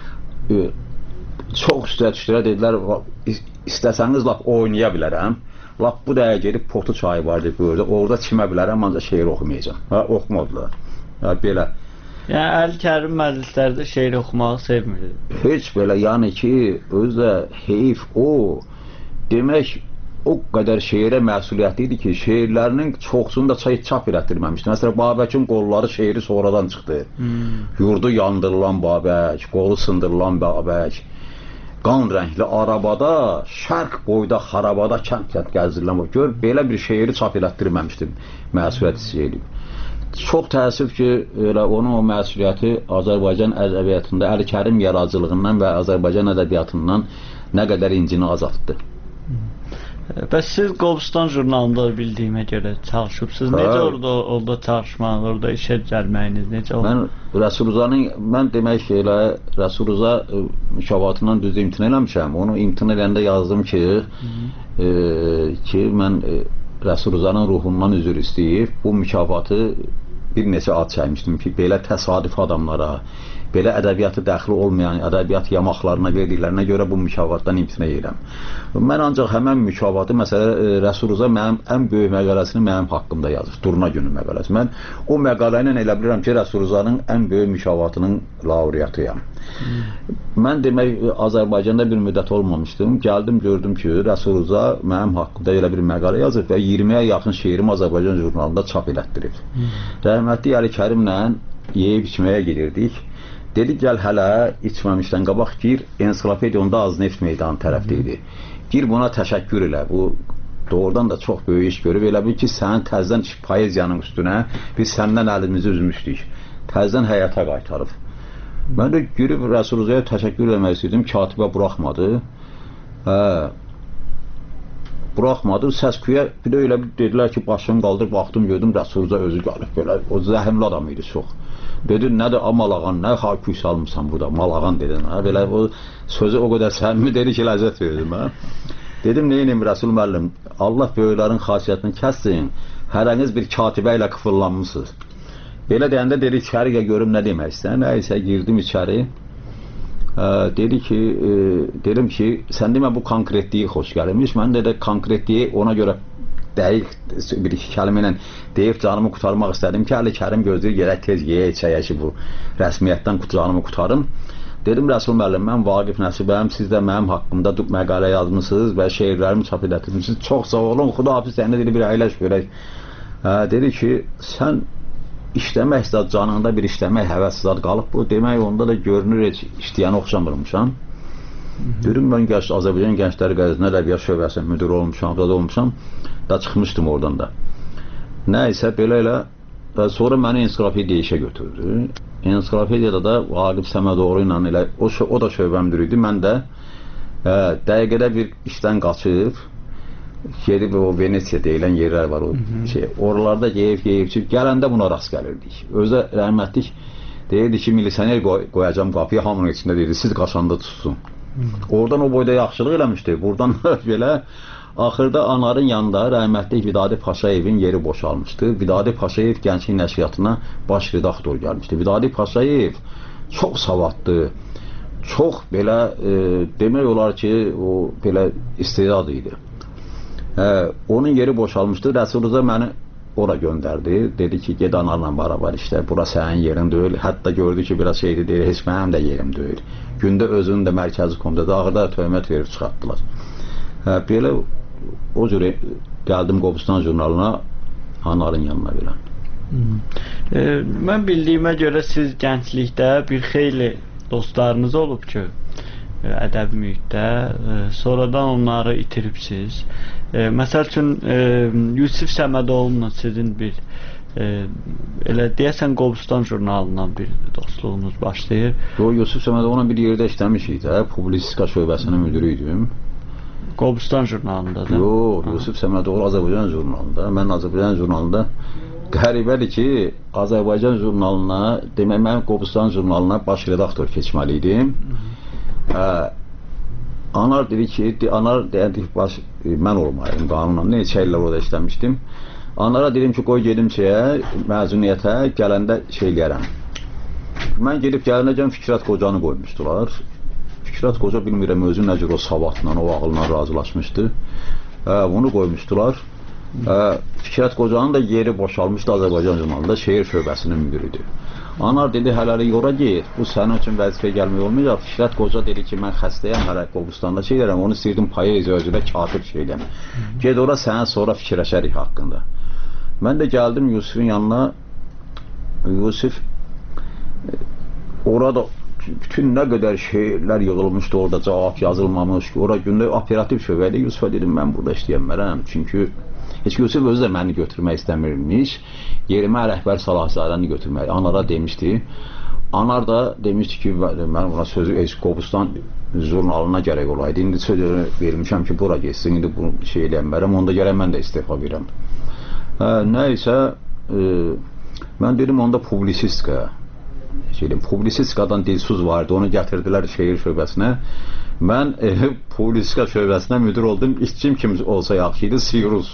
Speaker 3: Çox üstə dedilər, istəsəniz lap oynaya bilərəm. Lap bu dəqiqə gedib Potu çayı vardı burada, orada çimə bilərəm, ancaq şeir oxumayacam. Oxumadılar. Belə.
Speaker 8: Yəni Əli Kərim məclislərdə şeir oxumağı sevmirdi.
Speaker 3: Heç belə, yəni ki, özü də heyf o, demək o qədər şeirə məsuliyyəti idi ki, şeirlərinin çoxsunu da çap elətdirməmişdi. Məsələn, Babəkin qolları şeiri sonradan çıxdı. Yurdu yandırılan Babək, qolu sındırılan Babək, qan rəngli arabada, şərq boyda xarabada kənd-kənd gəzdirilən. Gör, belə bir şeiri çap elətdirməmişdi, məsuliyyət hiss edib. Çox təəssüf ki, onun o məsuliyyəti Azərbaycan ədəbiyyatında, Əli Kərim yaradıcılığından və Azərbaycan ədəbiyyatından nə qədər incini azaltdı.
Speaker 8: Bəs siz Qobustan jurnalında bildiyimə görə çalışıbsınız. Necə orada çalışmaq, orada işə gəlməyiniz necə oldu?
Speaker 3: Mən Rəsuluzanın, mən demək ki, elə Rəsuluza mükafatından düzdür imtina eləmişəm. Onu imtina eləyəndə yazdım ki, mən Rəsuluzanın ruhundan üzr istəyib, bu mükafatı bir neçə ad çəkmişdim ki, belə təsadüf adamlara, belə ədəbiyyatı dəxli olmayan, ədəbiyyat yamaqlarına verdiklərinə görə bu mükafatdan imtina edirəm. Mən ancaq həmən mükafatı, məsələ Rəsuluza mənim ən böyük məqaləsini mənim haqqımda yazır, Durna günü məqaləsi. Mən o məqalə ilə elə bilirəm ki, Rəsuluzanın ən böyük mükafatının laureatıyam. Mən demək, Azərbaycanda bir müddət olmamışdım, gəldim, gördüm ki, Rəsuluza mənim haqqımda elə bir məqalə yazır və 20-yə yaxın şeirim Azərbaycan jurnalında çap elətdirib. Rəhmətli Əli Kərimlə yeyib içməyə gedirdik. Dedi, gəl hələ içməmişdən qabaq gir, ensiklopediyonda az neft meydanı tərəfdə idi. Gir buna təşəkkür elə, bu doğrudan da çox böyük iş görüb, elə bil ki, sənin təzdən poeziyanın üstünə biz səndən əlimizi üzmüşdük, təzdən həyata qaytarıb. Mən də girib Rəsuluzaya təşəkkür eləmək istəyirdim, katibə buraxmadı. Buraxmadı, səsküyə bir də elə dedilər ki, başını qaldır, baxdım, gördüm, Rəsuluza özü qalıb, belə, o zəhimli adam idi çox. Dedi, nədir, malağan, nə xaküy salmışsan burada, malağan dedin, belə o sözü o qədər səmimi dedi ki, ləzzət verdim. Dedim, neyiniyim Rəsul müəllim, Allah böyüklərin xasiyyətini kəssin, hərəniz bir katibə ilə qıfırlanmışsınız. Belə deyəndə dedi, içəriyə görüm nə demək istəyən, nəysə girdim içəri, dedim ki, sən demə bu konkretliyi xoş gəlirmiş, mən də konkretliyi ona görə dəqiq bir iki kəlmə ilə deyib canımı qutarmaq istədim ki, Əli Kərim gözləyir, gerək tez yeyə ki, bu rəsmiyyətdən canımı qutarım. Dedim, Rəsul müəllim, mən Vaqif Nəsibəm, siz də mənim haqqımda məqalə yazmışsınız və şeirlərimi çap edətmişsiniz. Çox sağ olun, xudahafiz sənə dedi, bir əyləş görək. Dedi ki, sən işləmək istəd, canında bir işləmək həvəssizad qalıb bu. Demək, onda da görünür, heç işləyəni oxşamırmışam. Dedim, mən Azərbaycan Gəncləri Qəzetinin ədəbiyyat şöbəsinin müdürü olmuşam, da çıxmışdım oradan da. Nəysə, belə elə, sonra məni ensiklopediya işə götürdü. Ensiklopediyada da Vaqif Səmədoğlu ilə elə, o da şöbə müdürü idi, mən də dəqiqədə bir işdən qaçıb, gedib o Venesiya deyilən yerlər var, oralarda yeyib, gələndə buna rast gəlirdik. Özə rəhmətlik deyirdi ki, milisioner qoyacam qapıya, hamının içində deyirdi, siz qaçanda tutsun. Oradan o boyda yaxşılıq eləmişdi, buradan belə. Axırda Anarın yanında rəhmətlik Vidadi Paşayevin yeri boşalmışdı. Vidadi Paşayev Gənclik Nəşriyyatına baş redaktor gəlmişdi. Vidadi Paşayev çox savadlı, çox belə demək olar ki, o belə istedad idi. Onun yeri boşalmışdı. Rəsuluza məni ora göndərdi. Dedi ki, ged Anarla beraber işte, bura sənin yerin deyil. Hətta gördü ki, biraz şeydi deyil, heç mənim də yerim deyil. Gündə özünün də mərkəzi komitədə ağırda töhmət verib çıxartdılar. Belə o cürə gəldim Qobustan jurnalına, Anarın yanına verən.
Speaker 8: Mən bildiyimə görə siz gənclikdə bir xeyli dostlarınız olub ki, ədəbi mühitdə, sonradan onları itiribsiz. Məsəl üçün, Yusif Səmədoğlu'nun sizin bir, elə deyəsən Qobustan jurnalından bir dostluğunuz başlayır.
Speaker 3: Yusif Səmədoğlu'na bir yerdə işləmişik də, publisistika şöbəsinin müdürü idim.
Speaker 8: Qobustan jurnalında da?
Speaker 3: Yox, Yusif Səmədoğlu Azərbaycan jurnalında. Mən Azərbaycan jurnalında qəribədir ki, Azərbaycan jurnalına, demək, mən Qobustan jurnalına baş redaktor keçməli idim. Anar dedi ki, deyədik, mən olmayayım qanunla, neçə illər orada işləmişdim. Anara dedim ki, qoy gedim məzuniyyətə, gələndə eləyərəm. Mən gedib gələnəcən Fikrət Qocanı qoymuşdular. Fikrət Qoca bilmirəm özü nə cür o savadla, o ağılla razılaşmışdı. Bunu qoymuşdular. Fikrət Qocanın da yeri boşalmışdı Azərbaycan Jurnalında, şehir şöbəsinin müdürüdür. Anar dedi, hələlik ora get, bu sənin üçün vəzifəyə gəlmək olmayacaq. Fikrət Qoca dedi ki, mən xəstəyəm, hələ Qobustanda edirəm, onu istəyirdim poeziya özülə katib edirəm. Ged ora, sənə sonra fikirləşərik haqqında. Mən də gəldim Yusifin yanına. Yusif orada bütün nə qədər şeylər yığılmışdı, orada cavab yazılmamış. Ora gündə operativ şöbədə Yusifə dedim, mən burada işləyənmərəm. Çünki heç Yusif özü də məni götürmək istəmirmiş. Yerimə rəhbər Salahzadəni götürmək. Anara demişdi. Anar da demişdi ki, mən buna sözü Qobustan jurnalına gərək olaydı. İndi söz vermişəm ki, bura geçsin, indi bu şey eləyənmərəm. Onda gərək mən də istifa verirəm. Nəysə, mən dedim, onda publisistika. Publisistikadan Dilsuz vardı, onu gətirdilər şehir şöbəsinə. Mən publisistika şöbəsinə müdür oldum. İşçim kim olsa yaxşıydı, Sirus.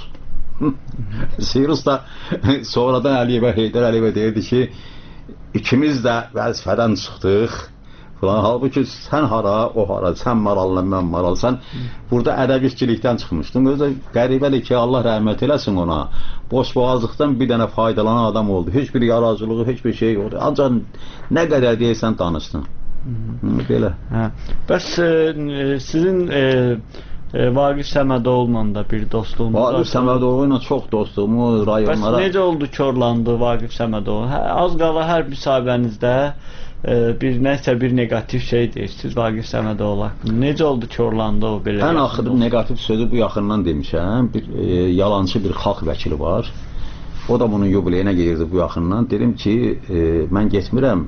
Speaker 3: Sirus da sonradan Əliyevə, Heydər Əliyevə deyirdi ki, ikimiz də vəzifədən çıxdıq falan. Halbuki sən hara, o hara, sən marallı, mən maral. Sən burada ədəbiyyatçilikdən çıxmışdın. Özü qəribədir ki, Allah rəhmət eləsin ona. Boşboğazlıqdan bir dənə faydalanan adam oldu. Heç bir yaradıcılığı, heç bir şey yoxdur. Ancaq nə qədər deyirsən danışdın. Belə.
Speaker 8: Bəs sizin Vaqif Səmədoğlu'la da bir dostluğunuz var.
Speaker 3: Vaqif Səmədoğlu ilə çox dostluğumu rayonlara...
Speaker 8: Bəs necə oldu korlandı Vaqif Səmədoğlu? Az qala hər müsahibənizdə nəsə bir negativ şey deyirsiniz Vaqif Səmədoğlu haqqında. Necə oldu korlandı o belə?
Speaker 3: Ən axırı negativ sözü bu yaxından demişəm. Bir yalancı bir xalq vəkili var. O da bunun yubileyinə gelirdi bu yaxından. Dedim ki, mən getmirəm.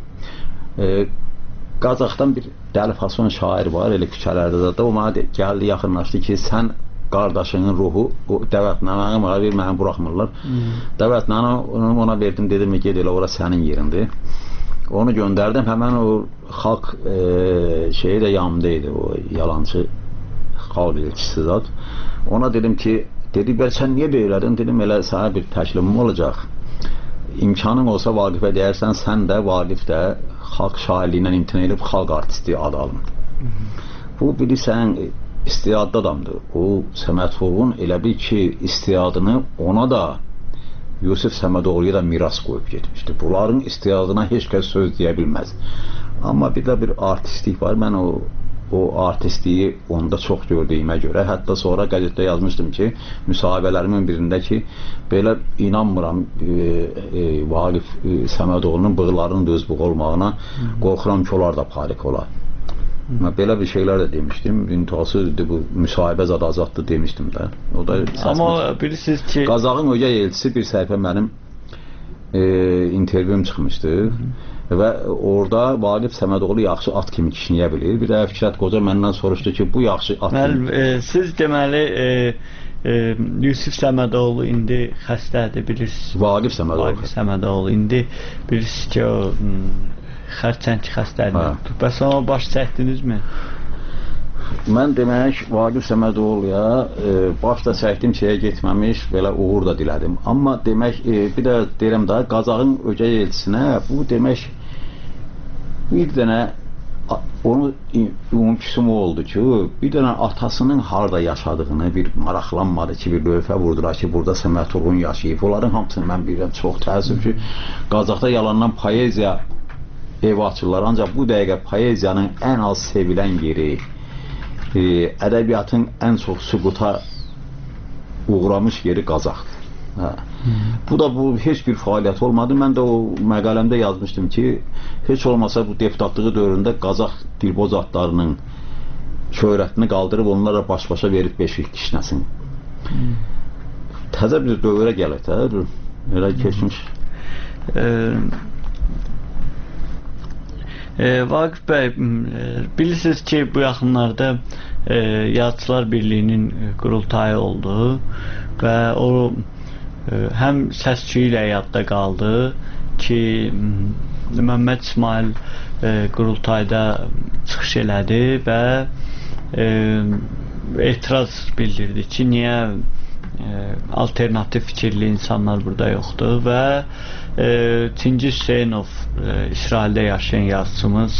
Speaker 3: Qazaxdan bir Dəli Fason şair var, elə küçələrdə də. O mənə gəldi, yaxınlaşdı ki, sən qardaşının ruhu, dəvətnaməni mənə bir, məni buraxmırlar. Dəvətnaməni ona verdim, dedim, ged elə, ora sənin yerindir. Onu göndərdim, həmən o xalq şeyi də yanımdaydı, o yalancı xalq elçisi zat. Ona dedim ki, dedi, sən niyə beylədin? Dedim, elə sənə bir təklifim olacaq. İmkanın olsa Vaqifə deyərsən, sən də Vaqif də xalq şairliyindən imtina edib xalq artisti adı alın. Bu bilirsən istiyadlı adamdır. O Səmədovun elə bil ki istiyadını ona da Yusif Səmədoğlu'ya da miras qoyub getmişdi. Bunların istiyadına heç kəs söz deyə bilməz. Amma bir də bir artistlik var. Mən o artistliyi onda çox gördüyümə görə, hətta sonra qəzetdə yazmışdım ki, müsahibələrimin birində ki, belə inanmıram Vaqif Səmədoğlu'nun bığlarının da özbüq olmağına, qorxuram ki, onlar da parik olar. Belə bir şeylər də demişdim. İntihası bu müsahibə zadazatdır demişdim də. O da
Speaker 8: amma bilirsiniz ki,
Speaker 3: Qazaxın ögey elçisi bir səhifə mənim intervyum çıxmışdı. Və orada Vaqif Səmədoğlu yaxşı at kimi kişniyə bilir. Bir də Fikrət Qoca məndən soruşdu ki, bu yaxşı at kimi...
Speaker 8: Siz deməli Yusif Səmədoğlu indi xəstədir, bilirsiniz.
Speaker 3: Vaqif
Speaker 8: Səmədoğlu indi bilirsiniz ki, o xərçəng xəstədir. Bəs ona baş çəkdinizmi?
Speaker 3: Mən demək Vaqif Səmədoğlu'ya başda çəkdim şeyə getməmiş, belə uğur da dilədim. Amma demək, bir də deyirəm daha, Qazaxın ögey elçisinə bu demək bir dənə onun ümumküsümü oldu ki, bir dənə atasının harada yaşadığını bir maraqlanmadı ki, bir lövhə vurdular ki, burada Səmədoğlu yaşayıb. Onların hamısını mən bilirəm, çox təəssüf ki, Qazaxda yalandan poeziya ev açırlar. Ancaq bu dəqiqə poeziyanın ən az sevilən yeri, ədəbiyyatın ən çox süquta uğramış yeri Qazaxdır. Bu da heç bir fəaliyyət olmadı. Mən də o məqaləmdə yazmışdım ki, heç olmasa bu deputatlığı dövründə Qazax dilboz atlarının şöhrətini qaldırıb onlara baş-başa verib beşik kişnəsin. Təzə bir dövrə gəlir də, elə keçmiş.
Speaker 8: Vaqif bəy, bilirsiniz ki, bu yaxınlarda Yazıçılar Birliyinin qurultayı oldu və o həm səsçi ilə yadda qaldı ki, Məmməd İsmail qurultayda çıxış elədi və etiraz bildirdi ki, niyə alternativ fikirli insanlar burada yoxdur və Çingiz Hüseynov, İsraildə yaşayan yazıçımız,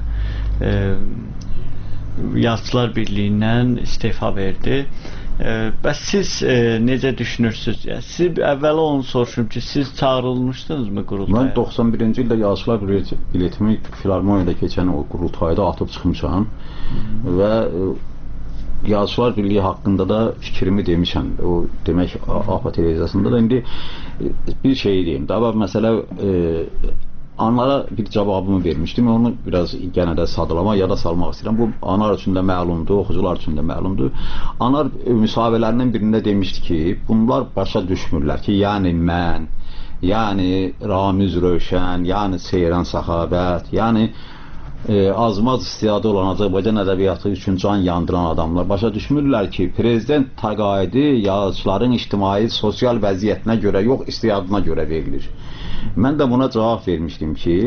Speaker 8: Yazıçılar Birliyindən istefa verdi. Bəs siz necə düşünürsünüz? Siz əvvəl onu soruşum ki, siz çağırılmışdınızmı qurultaya?
Speaker 3: Mən 91-ci ildə Yazıçılar biletimi Filarmoniyada keçən o qurultayda atıb çıxmışam və Yazıçılar Birliyi haqqında da fikrimi demişəm. O demək APA televiziyasında da indi bir şey deyim. Daha məsələ anlara bir cavabımı vermişdim. Onu biraz yenə də sadalama, yada salmaq istəyirəm. Bu anar üçün də məlumdur, oxucular üçün də məlumdur. Anar müsahibələrinin birində demişdi ki, bunlar başa düşmürlər ki, yəni mən, yəni Ramiz Rövşən, yəni Seyran Səxavət, yəni azmaz istidadı olan Azərbaycan ədəbiyyatı üçün can yandıran adamlar başa düşmürlər ki, prezident təqaüdü yazıçıların ictimai, sosial vəziyyətinə görə yox, istidadına görə verilir. Mən də buna cavab vermişdim ki,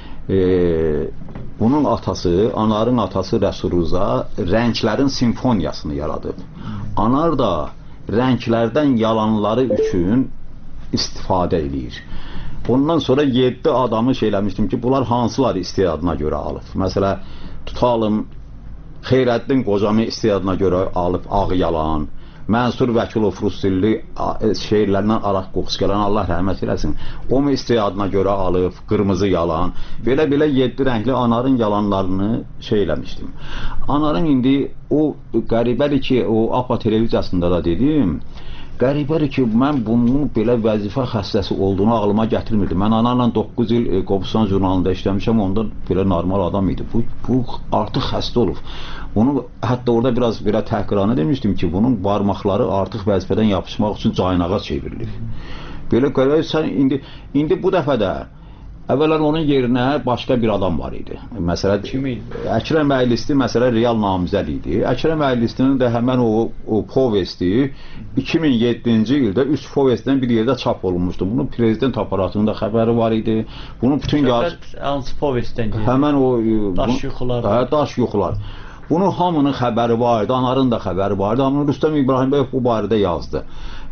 Speaker 3: bunun atası, Anarın atası Rəsul Rza rənglərin simfoniyasını yaradıb. Anar da rənglərdən yalanları üçün istifadə edir. Ondan sonra 7 adamı şeyləmişdim ki, bunlar hansılar istidadına görə alıb. Məsələ, tutalım, Xeyrəddin Qocami istidadına görə alıb ağ yalan, Mənsur Vəkilov Rusdilli şeirlərindən araq qoxusu gələn, Allah rəhmət eləsin, o mu istidadına görə alıb, qırmızı yalan, belə-belə 7 rəngli Anarın yalanlarını şeyləmişdim. Anarın indi o qəribədir ki, o APA televiziyasında da dedim, qəribədir ki, mən bunun belə vəzifə xəstəsi olduğunu ağlıma gətirmirdim. Mən Anarla 9 il Qobustan jurnalında işləmişəm, onda belə normal adam idi. Bu artıq xəstə olub. Bunu hətta orada biraz belə təhqirana demişdim ki, bunun barmaqları artıq vəzifədən yapışmaq üçün caynağa çevrilir. Belə qəribədir, sən indi bu dəfə də əvvələn onun yerinə başqa bir adam var idi. Məsələ, Əkrəm Əylisti məsələ real namizəd idi. Əkrəm Əylistinin də həmən o povesti 2007-ci ildə 3 povestdən bir yerdə çap olunmuşdu. Bunun prezident aparatının da xəbəri var idi. Bunun bütün
Speaker 8: hansı povestdən gedir?
Speaker 3: Həmən o
Speaker 8: Daş yuxular.
Speaker 3: Daş yuxular. Bunun hamının xəbəri var idi, Anarın da xəbəri var idi. Amma Rüstəm İbrahimbəyev bu barədə yazdı.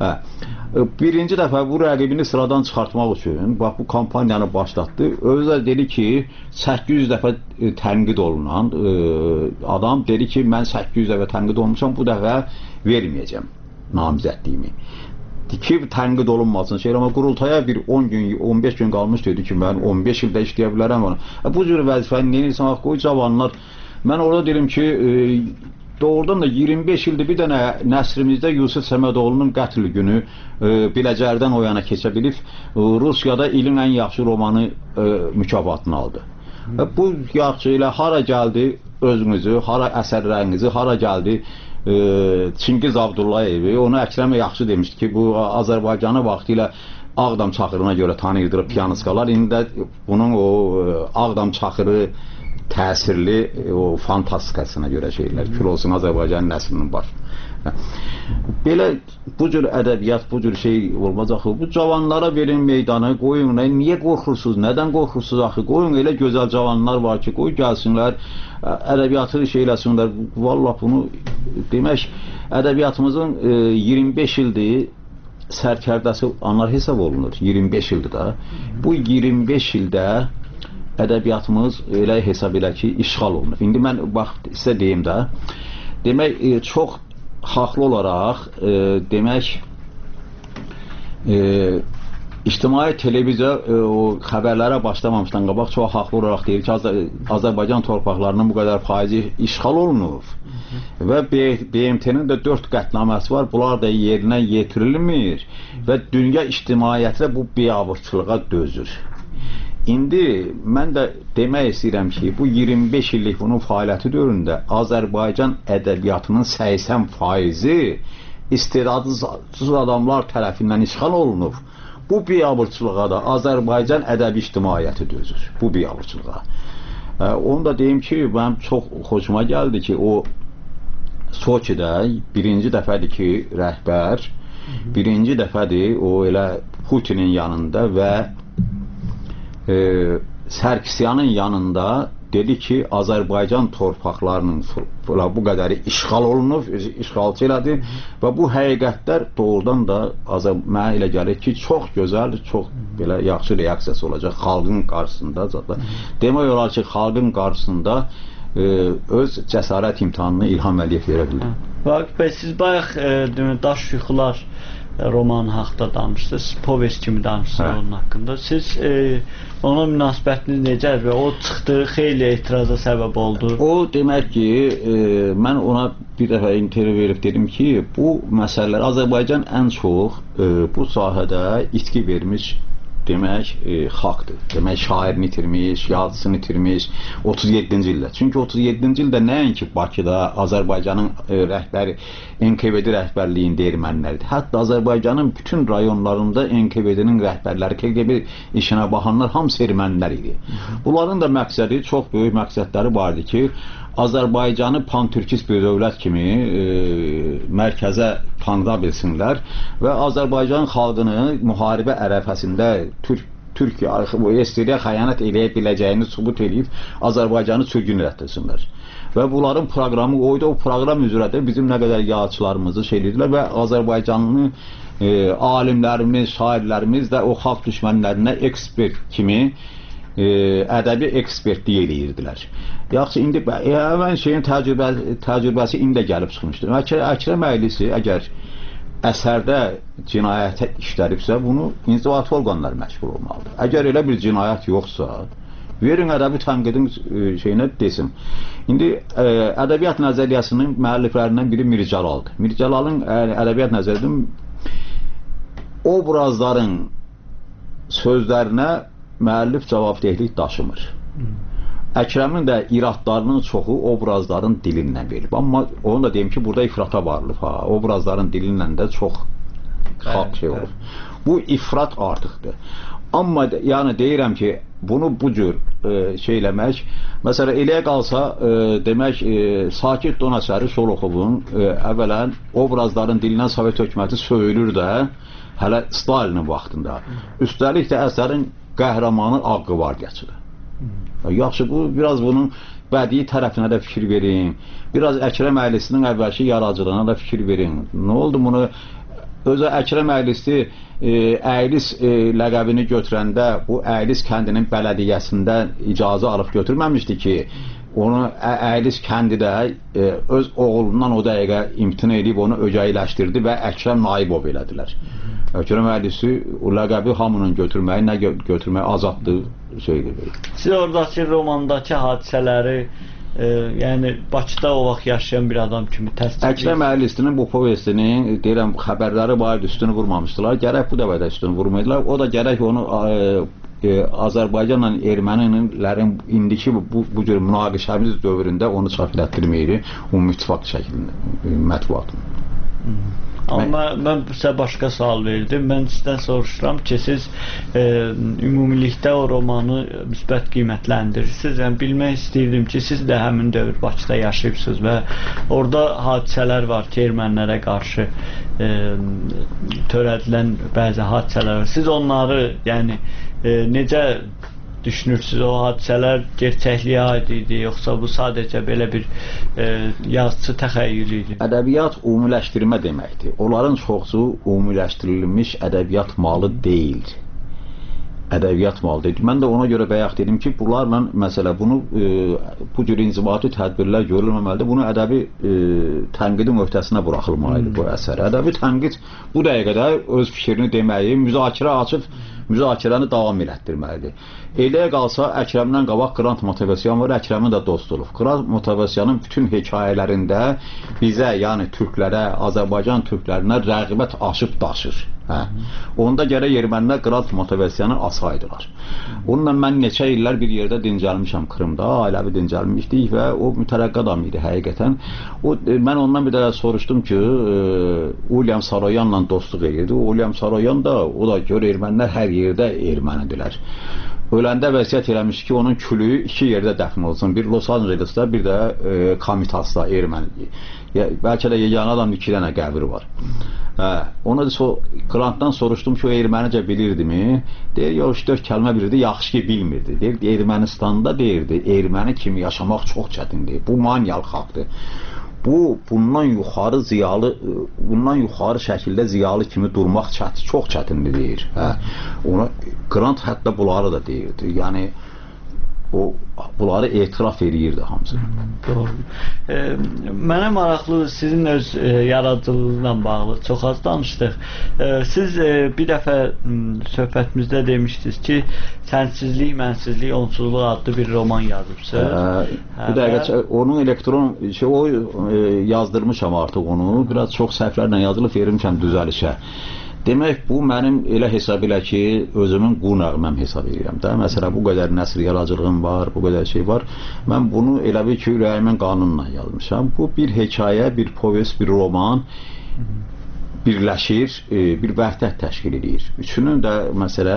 Speaker 3: Birinci dəfə bu rəqibini sıradan çıxartmaq üçün bax bu kampaniyanı başlatdı. Özü də dedi ki, 800 dəfə tənqid olunan adam dedi ki, mən 800 dəfə tənqid olmuşam, bu dəfə verməyəcəm namizədliyimi. Ki, tənqid olunmasın şey, amma qurultaya bir 10 gün, 15 gün qalmış dedi ki, mən 15 ildə işləyə bilərəm onu. Bu cür vəzifəni neyinsə, qoy cavanlar. Mən orada dedim ki, doğrudan da 25 ildir bir dənə nəsrimizdə Yusuf Səmədoğlu'nun qətl günü Biləcərdən o yana keçə bilib, Rusiyada ilin ən yaxşı romanı mükafatını aldı. Bu yaxşı ilə hara gəldi özünüzü, hara əsərlərinizi, hara gəldi Çingiz Abdullayevi, onu Əkrəm yaxşı demişdi ki, bu Azərbaycanı vaxtı ilə Ağdam Çaxırına görə tanıyırdı piyanistkalar, indi də bunun o Ağdam Çaxırı təsirli o fantastikasına görə şeylər, kül olsun Azərbaycan nəslinin baş. Belə bu cür ədəbiyyat, bu cür şey olmaz axı. Bu cavanlara verin meydanı, qoyun. Niyə qorxursunuz? Nədən qorxursunuz axı? Qoyun, elə gözəl cavanlar var ki, qoy gəlsinlər, ədəbiyyatı şey eləsinlər. Vallahi bunu demək, ədəbiyyatımızın 25 ildir sərkərdəsi Anar hesab olunur. 25 ildir da. Bu 25 ildə ədəbiyyatımız elə hesab elə ki, işğal olunur. İndi mən bax, sizə deyim də, demək, çox haqlı olaraq, demək, ictimai televiziya o xəbərlərə başlamamışdan qabaq çox haqlı olaraq deyir ki, Azərbaycan torpaqlarının bu qədər faizi işğal olunur və BMT-nin də 4 qətnaməsi var, bunlar da yerinə yetirilmir və dünya ictimaiyyəti bu biabırçılığa dözür. İndi mən də demək istəyirəm ki, bu 25 illik bunun fəaliyyəti dövründə Azərbaycan ədəbiyyatının 80% istedadsız adamlar tərəfindən işğal olunub. Bu biabırçılığa da Azərbaycan ədəbi ictimaiyyəti dözür. Bu biabırçılığa. Onu da deyim ki, mənim çox xoşuma gəldi ki, o Soçidə birinci dəfədir ki, rəhbər, birinci dəfədir o elə Putinin yanında və Sərkisyanın yanında dedi ki, Azərbaycan torpaqlarının bu qədəri işğal olunub, işğalçı elədi və bu həqiqətlər doğrudan da mənə elə gəlir ki, çox gözəl, çox belə yaxşı reaksiyası olacaq xalqın qarşısında. Demək olar ki, xalqın qarşısında öz cəsarət imtahanını İlham Əliyev verə bilər.
Speaker 8: Vaqif bəy, siz bayaq Daş Yuxular roman haqqında danışdınız, povest kimi danışdınız onun haqqında. Siz ona münasibətiniz necədir və o çıxdığı xeyli etiraza səbəb oldu?
Speaker 3: O demək ki, mən ona bir dəfə intervyu verib dedim ki, bu məsələlər Azərbaycan ən çox bu sahədə itki vermiş demək xalqdır. Demək şairini itirmiş, yazısını itirmiş 37-ci ildə. Çünki 37-ci ildə nəinki Bakıda Azərbaycanın rəhbəri NKVD rəhbərliyində ermənilərdir. Hətta Azərbaycanın bütün rayonlarında NKVD-nin rəhbərləri, KGB işinə baxanlar hamısı ermənilər idi. Bunların da məqsədi, çox böyük məqsədləri vardı ki, Azərbaycanı pan-türkist bir dövlət kimi mərkəzə tanıda bilsinlər və Azərbaycan xalqını müharibə ərəfəsində Türkiyə SSR-yə xəyanət eləyə biləcəyini sübut edib Azərbaycanı sürgün etdirsinlər. Və bunların proqramı oydu, o proqram üzrə də bizim nə qədər yazıçılarımızı edirdilər və Azərbaycanlı alimlərimiz, şairlərimiz də o xalq düşmənlərinə ekspert kimi ədəbi ekspertlik eləyirdilər. Yaxşı, indi həmən şeyin təcrübəsi indi gəlib çıxmışdır. Əkrəm Əylisi əgər əsərdə cinayətə işləribsə, bunu inzibati orqanlar məşğul olmalıdır. Əgər elə bir cinayət yoxsa, verin ədəbi tənqidin şeyinə desin. İndi ədəbiyyat nəzəriyyəsinin müəlliflərindən biri Mir Cəlaldır. Mir Cəlalın ədəbiyyat nəzəriyyəsinin obrazların sözlərinə müəllif cavabdehlik daşımır. Əkrəmin də iradlarının çoxu obrazların dilindən verilib. Amma onu da deyim ki, burada ifrata varılıb. Obrazların dilindən də çox xalq şey olur. Bu ifrat artıqdır. Amma yəni deyirəm ki, bunu bu cür şey eləmək, məsələn, eləyə qalsa, demək, Sakit Donaçəri Şoloxovun əvvələn obrazların dilindən Sovet hökuməti söyülür də, hələ Stalinin vaxtında. Üstəlik də əsərin qəhrəmanı Ağqı var geçilir. Yaxşı, bu biraz bunun bədii tərəfinə də fikir verin. Biraz Əkrəm Əylisinin əvvəlki yaradıcılığına da fikir verin. Nə oldu bunu? Özü Əkrəm Əylisi Əylis ləqəbini götürəndə bu Əylis kəndinin bələdiyyəsində icazə alıb götürməmişdi ki, onu Əylis kəndi də öz oğlundan o dəqiqə imtina edib onu ögəyləşdirdi və Əkrəm Naibov elədilər. Əkrəm Əylisi o ləqəbi hamının götürməyi, nə götürməyi azadlığı şeydir.
Speaker 8: Siz oradakı romandakı hadisələri, yəni Bakıda o vaxt yaşayan bir adam kimi təsdiq edirsiniz. Əkrəm Əylisinin bu povestinin, deyirəm, xəbərləri var, üstünü vurmamışdılar. Gərək bu dəfə də üstünü vurmaydılar. O da gərək onu Azərbaycanla ermənilərin indiki bu cür münaqişəmiz dövründə onu çap etdirməyir, ümumi-ittifaq şəklində mətbuatın. Amma mən sizə başqa sual verdim. Mən sizdən soruşuram ki, siz ümumilikdə o romanı müsbət qiymətləndirirsiniz. Yəni, bilmək istəyirdim ki, siz də həmin dövr Bakıda yaşayıbsınız və orada hadisələr var ki, ermənilərə qarşı törədilən bəzi hadisələr var. Siz onları, yəni, necə düşünürsünüz? O hadisələr gerçəkliyə aid idi, yoxsa bu sadəcə belə bir yazıçı təxəyyülü idi?
Speaker 3: Ədəbiyyat ümumiləşdirmə deməkdir. Onların çoxsu ümumiləşdirilmiş ədəbiyyat malı deyil. Ədəbiyyat malı deyil. Mən də ona görə bayaq dedim ki, bunlarla məsələ bunu bu cür inzibati tədbirlər görülməməlidir. Bunu ədəbi tənqidin öhdəsinə buraxılmalıdır bu əsər. Ədəbi tənqid bu dəqiqədə öz fikrini deməyi, müzakirə açıb müzakirəni davam elətdirməlidir. Eləyə qalsa Əkrəmdən qabaq Qrant Motovesyan var, Əkrəmin də dost olub. Qrant Motovesyanın bütün hekayələrində bizə, yəni türklərə, Azərbaycan türklərinə rəğbət aşıb daşır. Onda gərək ermənilər Qrant Motovesyanı asaydılar. Onunla mən neçə illər bir yerdə dincəlmişəm Krımda, ailəvi dincəlmişdik və o mütərəqqi adam idi həqiqətən. Mən ondan bir də soruşdum ki, Ulyam Saroyanla dostluq edirdi. Ulyam Saroyan da, o da gör ermənilər hər yerdə ermənidilər. Öləndə vəsiyyət eləmiş ki, onun külüyü 2 yerdə dəfn olsun. Bir Los Angeles'da, bir də Komitas'da erməni. Bəlkə də yeganə adam 2 dənə qəbri var. Ona da Qrantdan soruşdum ki, o ermənicə bilirdimi? Deyir, yox, 4 kəlmə bilirdi, yaxşı ki bilmirdi. Deyir, Ermənistanda deyirdi, erməni kimi yaşamaq çox çətindir. Bu maniyalı xalqdır. Bundan yuxarı şəkildə ziyalı kimi durmaq çox çətindir deyir. Ona Qrant hətta bunları da deyirdi. Yəni bunları etiraf edirdi hamısı.
Speaker 8: Doğru. Mənə maraqlıdır, sizin öz yaradıcılığıyla bağlı çox az danışdıq. Siz bir dəfə söhbətimizdə demişdiniz ki, Sənsizlik, Mənsizlik, Onsuzluq adlı bir roman yazıbsınız.
Speaker 3: Bir dəqiqə, onun elektron o yazdırmışam artıq onu. Biraz çox səhvlərlə yazılıb verilmişəm düzəlişə. Demək, bu mənim elə hesab elə ki, özümün qunağıməm hesab edirəm də. Məsələn, bu qədər nəsr yaradıcılığım var, bu qədər şey var. Mən bunu elə bir ki, ürəyimin qanunla yazmışam. Bu bir hekayə, bir povest, bir roman birləşir, bir vəhdət təşkil edir. Üçünün də məsələ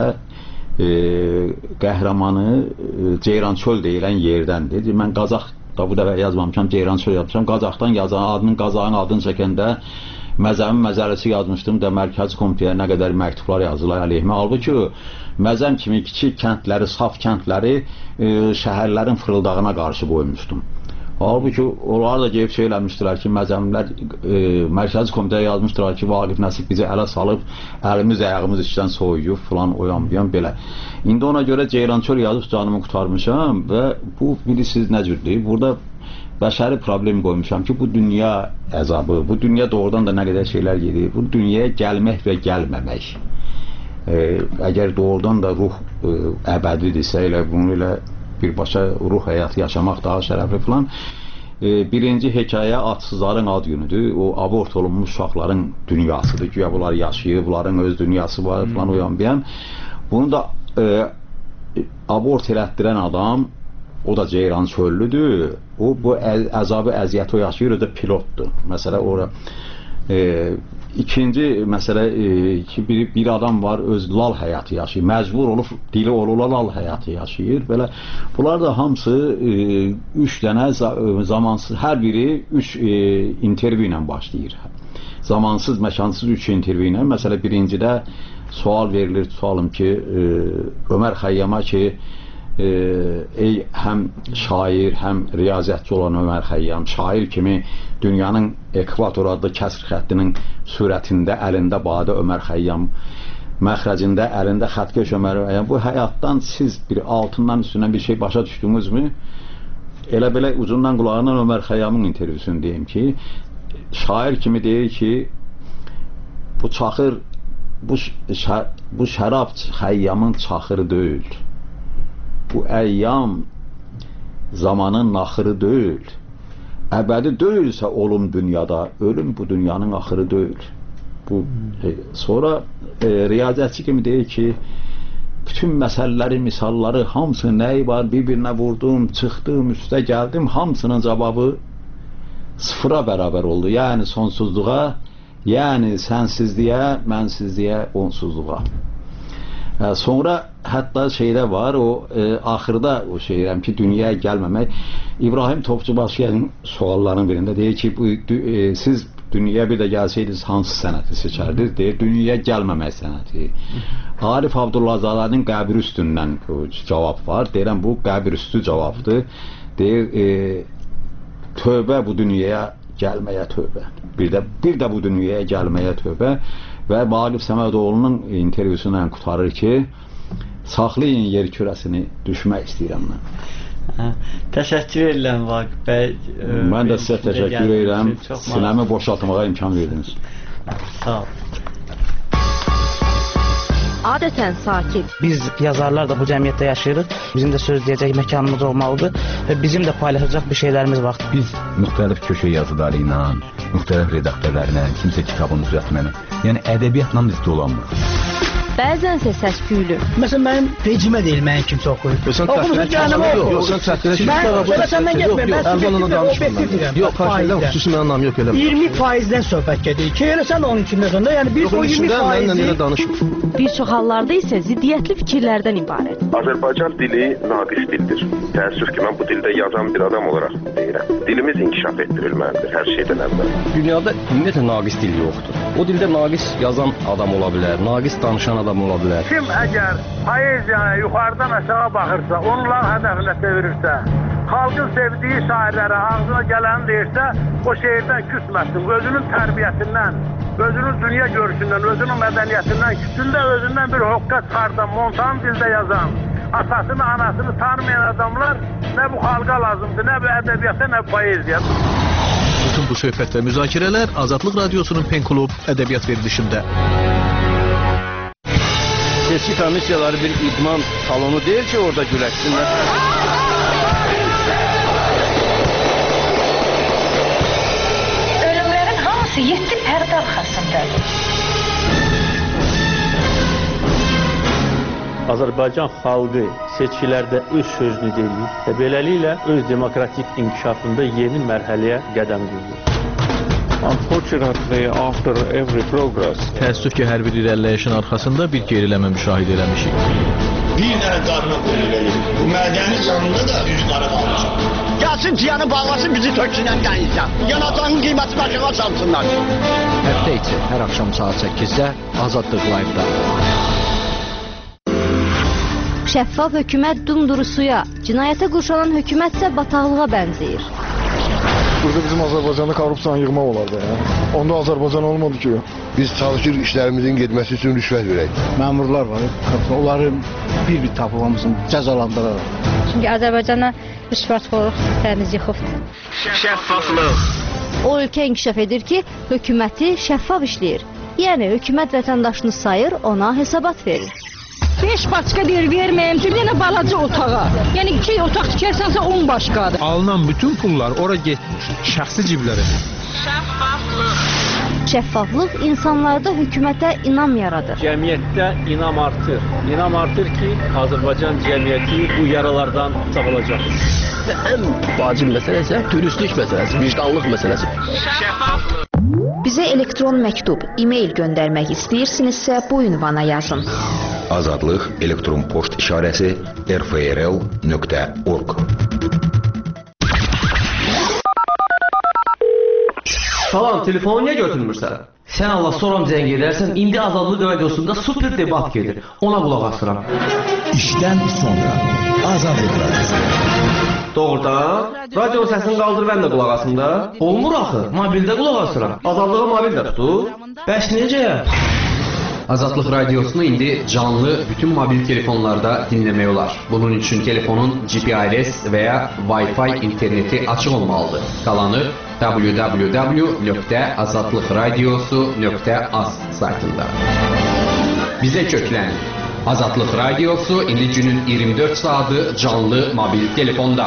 Speaker 3: qəhrəmanı Ceyrançöl deyilən yerdəndir. Mən Qazax da bu dəfə yazmamışam, Ceyrançöl yazmışam. Qazaxdan yazan, Qazaxın adını çəkəndə Məzəmin məzələsi yazmışdım da Mərkəzi Komitəyə nə qədər məktublar yazdılar əleyhimə. Halbuki Məzəm kimi kiçik kəndləri, saf kəndləri şəhərlərin fırıldağına qarşı qoymuşdum. Halbuki onlar da gelib söyləmişdilər ki, Məzəmlər Mərkəzi Komitəyə yazmışdılar ki, Vaqif Nəsib bizi ələ salıb, əlimiz, ayağımız işdən soyuyub, filan, oyan, belə. İndi ona görə Ceyrançöl yazıb canımı qurtarmışam və bu, bilirsiniz nə cürdür? Burada bəşəri problem qoymuşam ki, bu dünya əzabı, bu dünya doğrudan da nə qədər şeylər gedir, bu dünyaya gəlmək və gəlməmək. Əgər doğrudan da ruh əbədidirsə, elə bunu elə birbaşa ruh həyatı yaşamaq daha şərəfli falan. Birinci hekayə adsızların ad günüdür, o abort olunmuş uşaqların dünyasıdır, güya bunlar yaşayır, bunların öz dünyası var falan uyan-biyan. Bunu da abort elətdirən adam, o da Ceyrançöllüdür. O bu əzabı, əziyyəti o yaşayır, o da pilotdur. Məsələ ora. İkinci məsələ ki, bir adam var, öz lal həyatı yaşayır. Məcbur olub, dili olurlar, lal həyatı yaşayır. Belə. Bunlar da hamısı 3 dənə zamansız, hər biri 3 intervyu ilə başlayır. Zamansız, məkansız 3 intervyu ilə. Məsələ birincidə sual verilir, sualım ki, Ömər Xəyyama ki, ey həm şair, həm riyaziyyatçı olan Ömər Xəyyam, şair kimi dünyanın ekvator adlı kəsr xəttinin surətində əlində badə Ömər Xəyyam, məxrəcində əlində xətkeş Ömər Xəyyam, bu həyatdan siz bir altından üstündən bir şey başa düşdünüzmü? Elə belə ucundan qulağından Ömər Xəyyamın intervyusunu deyim ki, şair kimi deyir ki, bu çaxır, bu şərab Xəyyamın çaxırı deyil. Bu əyyam zamanın naxırı deyil. Əbədi deyilsə olum dünyada, ölüm bu dünyanın axırı deyil. Sonra riyaziyyatçı kimi deyir ki, bütün məsələləri, misalları, hamısı nəyi var, bir-birinə vurdum, çıxdım, üstə gəldim, hamısının cavabı sıfıra bərabər oldu. Yəni sonsuzluğa, yəni sənsizliyə, mənsizliyə, onsuzluğa. Sonra hətta şeydə var, o axırda o şeyəm ki, dünyaya gəlməmək. İbrahim Topçubaşıyanın suallarının birində deyir ki, siz dünyaya bir də gəlsəydiniz hansı sənəti seçərdiniz? Deyir, dünyaya gəlməmək sənəti. Arif Abdullahzadənin qəbir üstündən cavab var. Deyirəm, bu qəbir üstü cavabdır. Deyir, tövbə bu dünyaya gəlməyə tövbə. Bir də bu dünyaya gəlməyə tövbə. Və Vaqif Səmədoğlu'nun intervyusundan qutarır ki, saxlayın yer kürəsini, düşmək istəyirəm mən.
Speaker 8: Təşəkkür edirəm Vaqif bəy.
Speaker 3: Mən də sizə təşəkkür edirəm. Sinəmi boşaltmağa imkan verdiniz.
Speaker 8: Sağ ol.
Speaker 1: Adətən sakit.
Speaker 2: Biz yazarlar da bu cəmiyyətdə yaşayırıq. Bizim də söz deyəcək məkanımız olmalıdır və bizim də paylaşacaq bir şeylərimiz var.
Speaker 9: Biz müxtəlif köşə yazıları ilə, müxtəlif redaktörlərlə, kimsə kitabını düzəltməni, yəni ədəbiyyatla biz dolanmırıq.
Speaker 1: bəzənsə səs-küylü.
Speaker 10: Məsələn, mənim vecimə deyil, mənim kimsə oxuyur.
Speaker 11: Sən təxminə yox, sən təxminə yox, karşıdan xüsusi mənim nam yox elə.
Speaker 10: 20%-dən söhbət gedir ki, elə sən onun içində sonda, yəni bir o 20%.
Speaker 1: Bir çox hallarda isə ziddiyyətli fikirlərdən ibarət.
Speaker 5: Azərbaycan dili naqis dildir. Təəssüf ki, mən bu dildə yazan bir adam olaraq deyirəm. Dilimiz inkişaf etdirilməlidir hər şeydən əvvəl.
Speaker 4: Dünyada ümumiyyətlə naqis dil yoxdur. O dildə naqis yazan adam ola bilər, naqis danışan adam ola bilər.
Speaker 6: Kim əgər poeziyaya yuxarıdan aşağı baxırsa, onların hədəfinə çevirirsə, xalqın sevdiyi şairlərə ağzına gələni deyirsə, o şeirdən küsməsin, özünün tərbiyəsindən, özünün dünya görüşündən, özünün mədəniyyətindən küsün də özündən bir hoqqa çıxardan, montan dildə yazan, atasını, anasını tanımayan adamlar nə bu xalqa lazımdır, nə bu ədəbiyyata, nə bu poeziya.
Speaker 7: Bütün bu söhbət və müzakirələr Azadlıq Radiosunun Pen Klub ədəbiyyat verilişində.
Speaker 12: Seçki komissiyaları bir idman salonu deyil ki, orada güləşsinlər.
Speaker 13: Ölümlərin hamısı 7 pərdə arxasındadır.
Speaker 14: Azərbaycan xalqı seçkilərdə öz sözünü deyir və beləliklə öz demokratik inkişafında yeni mərhələyə qədəm qoyur.
Speaker 15: Unfortunately, after every progress,
Speaker 7: təəssüf ki, hər bir irəliləyişin arxasında bir geriləmə müşahidə eləmişik.
Speaker 16: Bir dənə qarına qoyulur. Bu mədəni yanında da üzü qara qalmışam. Gəlsin ciyanı bağlasın, bizi töksünən dənizdən. Yanacağın qiyməti başına çalsınlar.
Speaker 17: Həftə içi hər axşam saat 8-də Azadlıq Live-da.
Speaker 1: Şəffaf hökumət dumdurusuya, cinayətə qurşanan hökumət isə bataqlığa bənzəyir.
Speaker 18: Burada bizim Azərbaycanda korrupsiyanı yığmaq olardı. Onda Azərbaycan olmadı ki.
Speaker 19: Biz çalışır işlərimizin getməsi üçün rüşvət verək.
Speaker 10: Məmurlar var, onları bir-bir tapılmasın, cəzalandıraraq.
Speaker 20: Çünki Azərbaycana rüşvətxorluq dəniz yıxıbdır.
Speaker 12: Şəffaflıq.
Speaker 1: O ölkə inkişaf edir ki, hökuməti şəffaf işləyir. Yəni, hökumət vətəndaşını sayır, ona hesabat verir.
Speaker 21: 5 başqa deyir, verməyəm ki, yenə balaca otağa. Yəni 2 otaq tikərsənsə 10 başqadır.
Speaker 11: Alınan bütün pullar ora getmir, şəxsi ciblərə.
Speaker 1: Şəffaflıq insanlarda hökumətə inam yaradır.
Speaker 14: Cəmiyyətdə inam artır. İnam artır ki, Azərbaycan cəmiyyəti bu yaralardan sağalacaq.
Speaker 12: Və ən vacib məsələ isə dürüstlük məsələsi, vicdanlıq məsələsi.
Speaker 13: Şəffaflıq. Bizə elektron məktub, e-mail göndərmək istəyirsinizsə bu ünvana yazın.
Speaker 9: Azadlıq elektron poçt işarəsi rfrl.org.
Speaker 12: Salam, telefonu niyə götürmürsən? Sən Allah soram zəng edərsən, indi Azadlıq Radiosunda super debat gedir. Ona qulaq asıram.
Speaker 22: İşdən sonra Azadlıq Radiosu.
Speaker 12: Doğrudan? Radionun səsini qaldır, mən də qulaq asım da. Olmur axı, mobildə qulaq asıram. Azadlığı mobildə tutur. Bəs necə?
Speaker 17: Azadlıq Radiosunu indi canlı bütün mobil telefonlarda dinləmək olar. Bunun üçün telefonun GPRS və ya Wi-Fi interneti açıq olmalıdır. Qalanı www.azadlıqradiosu.az saytında. Bizə köklənin. Azadlıq Radiosu indi günün 24 saatı canlı mobil telefonda.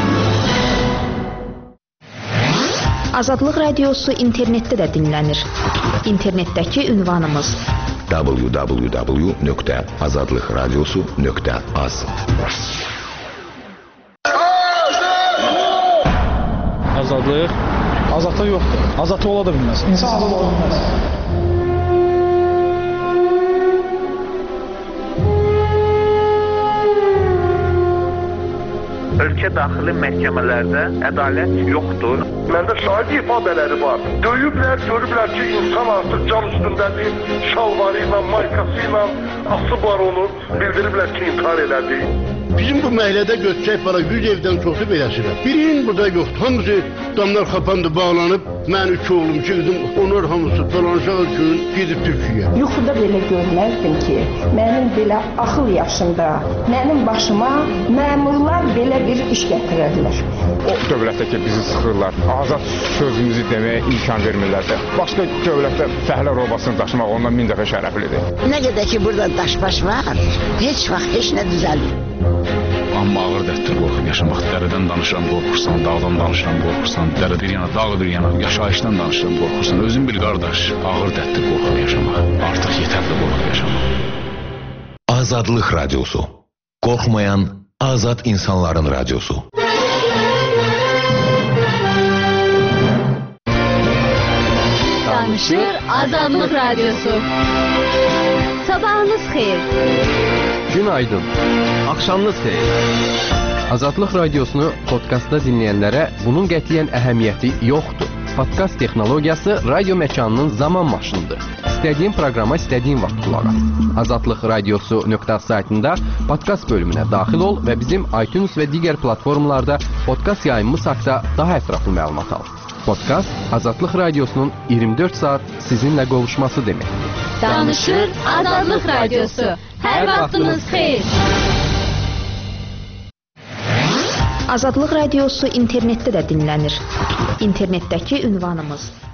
Speaker 13: Azadlıq Radiosu internetdə də dinlənir. İnternetdəki ünvanımız
Speaker 9: www.azadlıqradiosu.az.
Speaker 11: Azadlıq? Azadlıq yoxdur. Azadlıq ola da bilməz. İnsan azad ola bilməz.
Speaker 6: Ölkə daxili məhkəmələrdə ədalət yoxdur. Məndə şahid ifadələri var. Döyüblər, görüblər ki, insan artıq can üstündədir, şalvarı ilə, maykası ilə asıb var onu, bildiriblər ki, intihar elədi.
Speaker 19: Bizim bu məhəllədə götürək para 100 evdən çoxu beləsirəm. Birinin burada yoxdur. Hamısı damlar kapandı, bağlanıb. Mən 2 oğlum, 2 qızım, onlar hamısı dolanacaq gün gedib Türkiyəyə.
Speaker 23: Yuxuda belə görməzdim ki, mənim belə axıl yaşımda, mənim başıma məmurlar belə bir iş gətirərlər.
Speaker 11: O dövlətdəki bizi sıxırlar, azad sözümüzü deməyə imkan vermirlər. Başqa dövlətdə fəhlə robasını daşımaq ondan 1000 dəfə şərəflidir.
Speaker 23: Nə qədər ki, burada daşbaş var, heç vaxt heç nə düzəlmir.
Speaker 9: Amma ağır dərddir qorxub yaşamaq. Dərədən danışıram, qorxursan, dağdan danışıram, qorxursan, dərə bir yana, dağ bir yana, yaşayışdan danışıram, qorxursan. Özün bir qardaş, ağır dərddir qorxub yaşamaq. Artıq yetərli qorxub yaşamaq.
Speaker 22: Azadlıq Radyosu. Qorxmayan azad insanların radyosu.
Speaker 1: Danışır Azadlıq Radyosu. Sabahınız xeyir.
Speaker 4: Günaydın.
Speaker 12: Axşamınız xeyir.
Speaker 4: Azadlıq Radiosunu podkastda dinləyənlərə bunun qətiyyən əhəmiyyəti yoxdur. Podkast texnologiyası radio məkanının zaman maşınıdır. İstədiyin proqrama istədiyin vaxt qulaq as. Azadlıq Radiosu.az saytında podkast bölümünə daxil ol və bizim iTunes və digər platformalarda podkast yayımımız haqqında daha ətraflı məlumat al. Podkast Azadlıq Radiosunun 24 saat sizinlə qovuşması deməkdir.
Speaker 1: Danışır Azadlıq Radiosu. Hər vaxtınız xeyir.
Speaker 13: Azadlıq Radiosu internetdə də dinlənir. İnternetdəki ünvanımız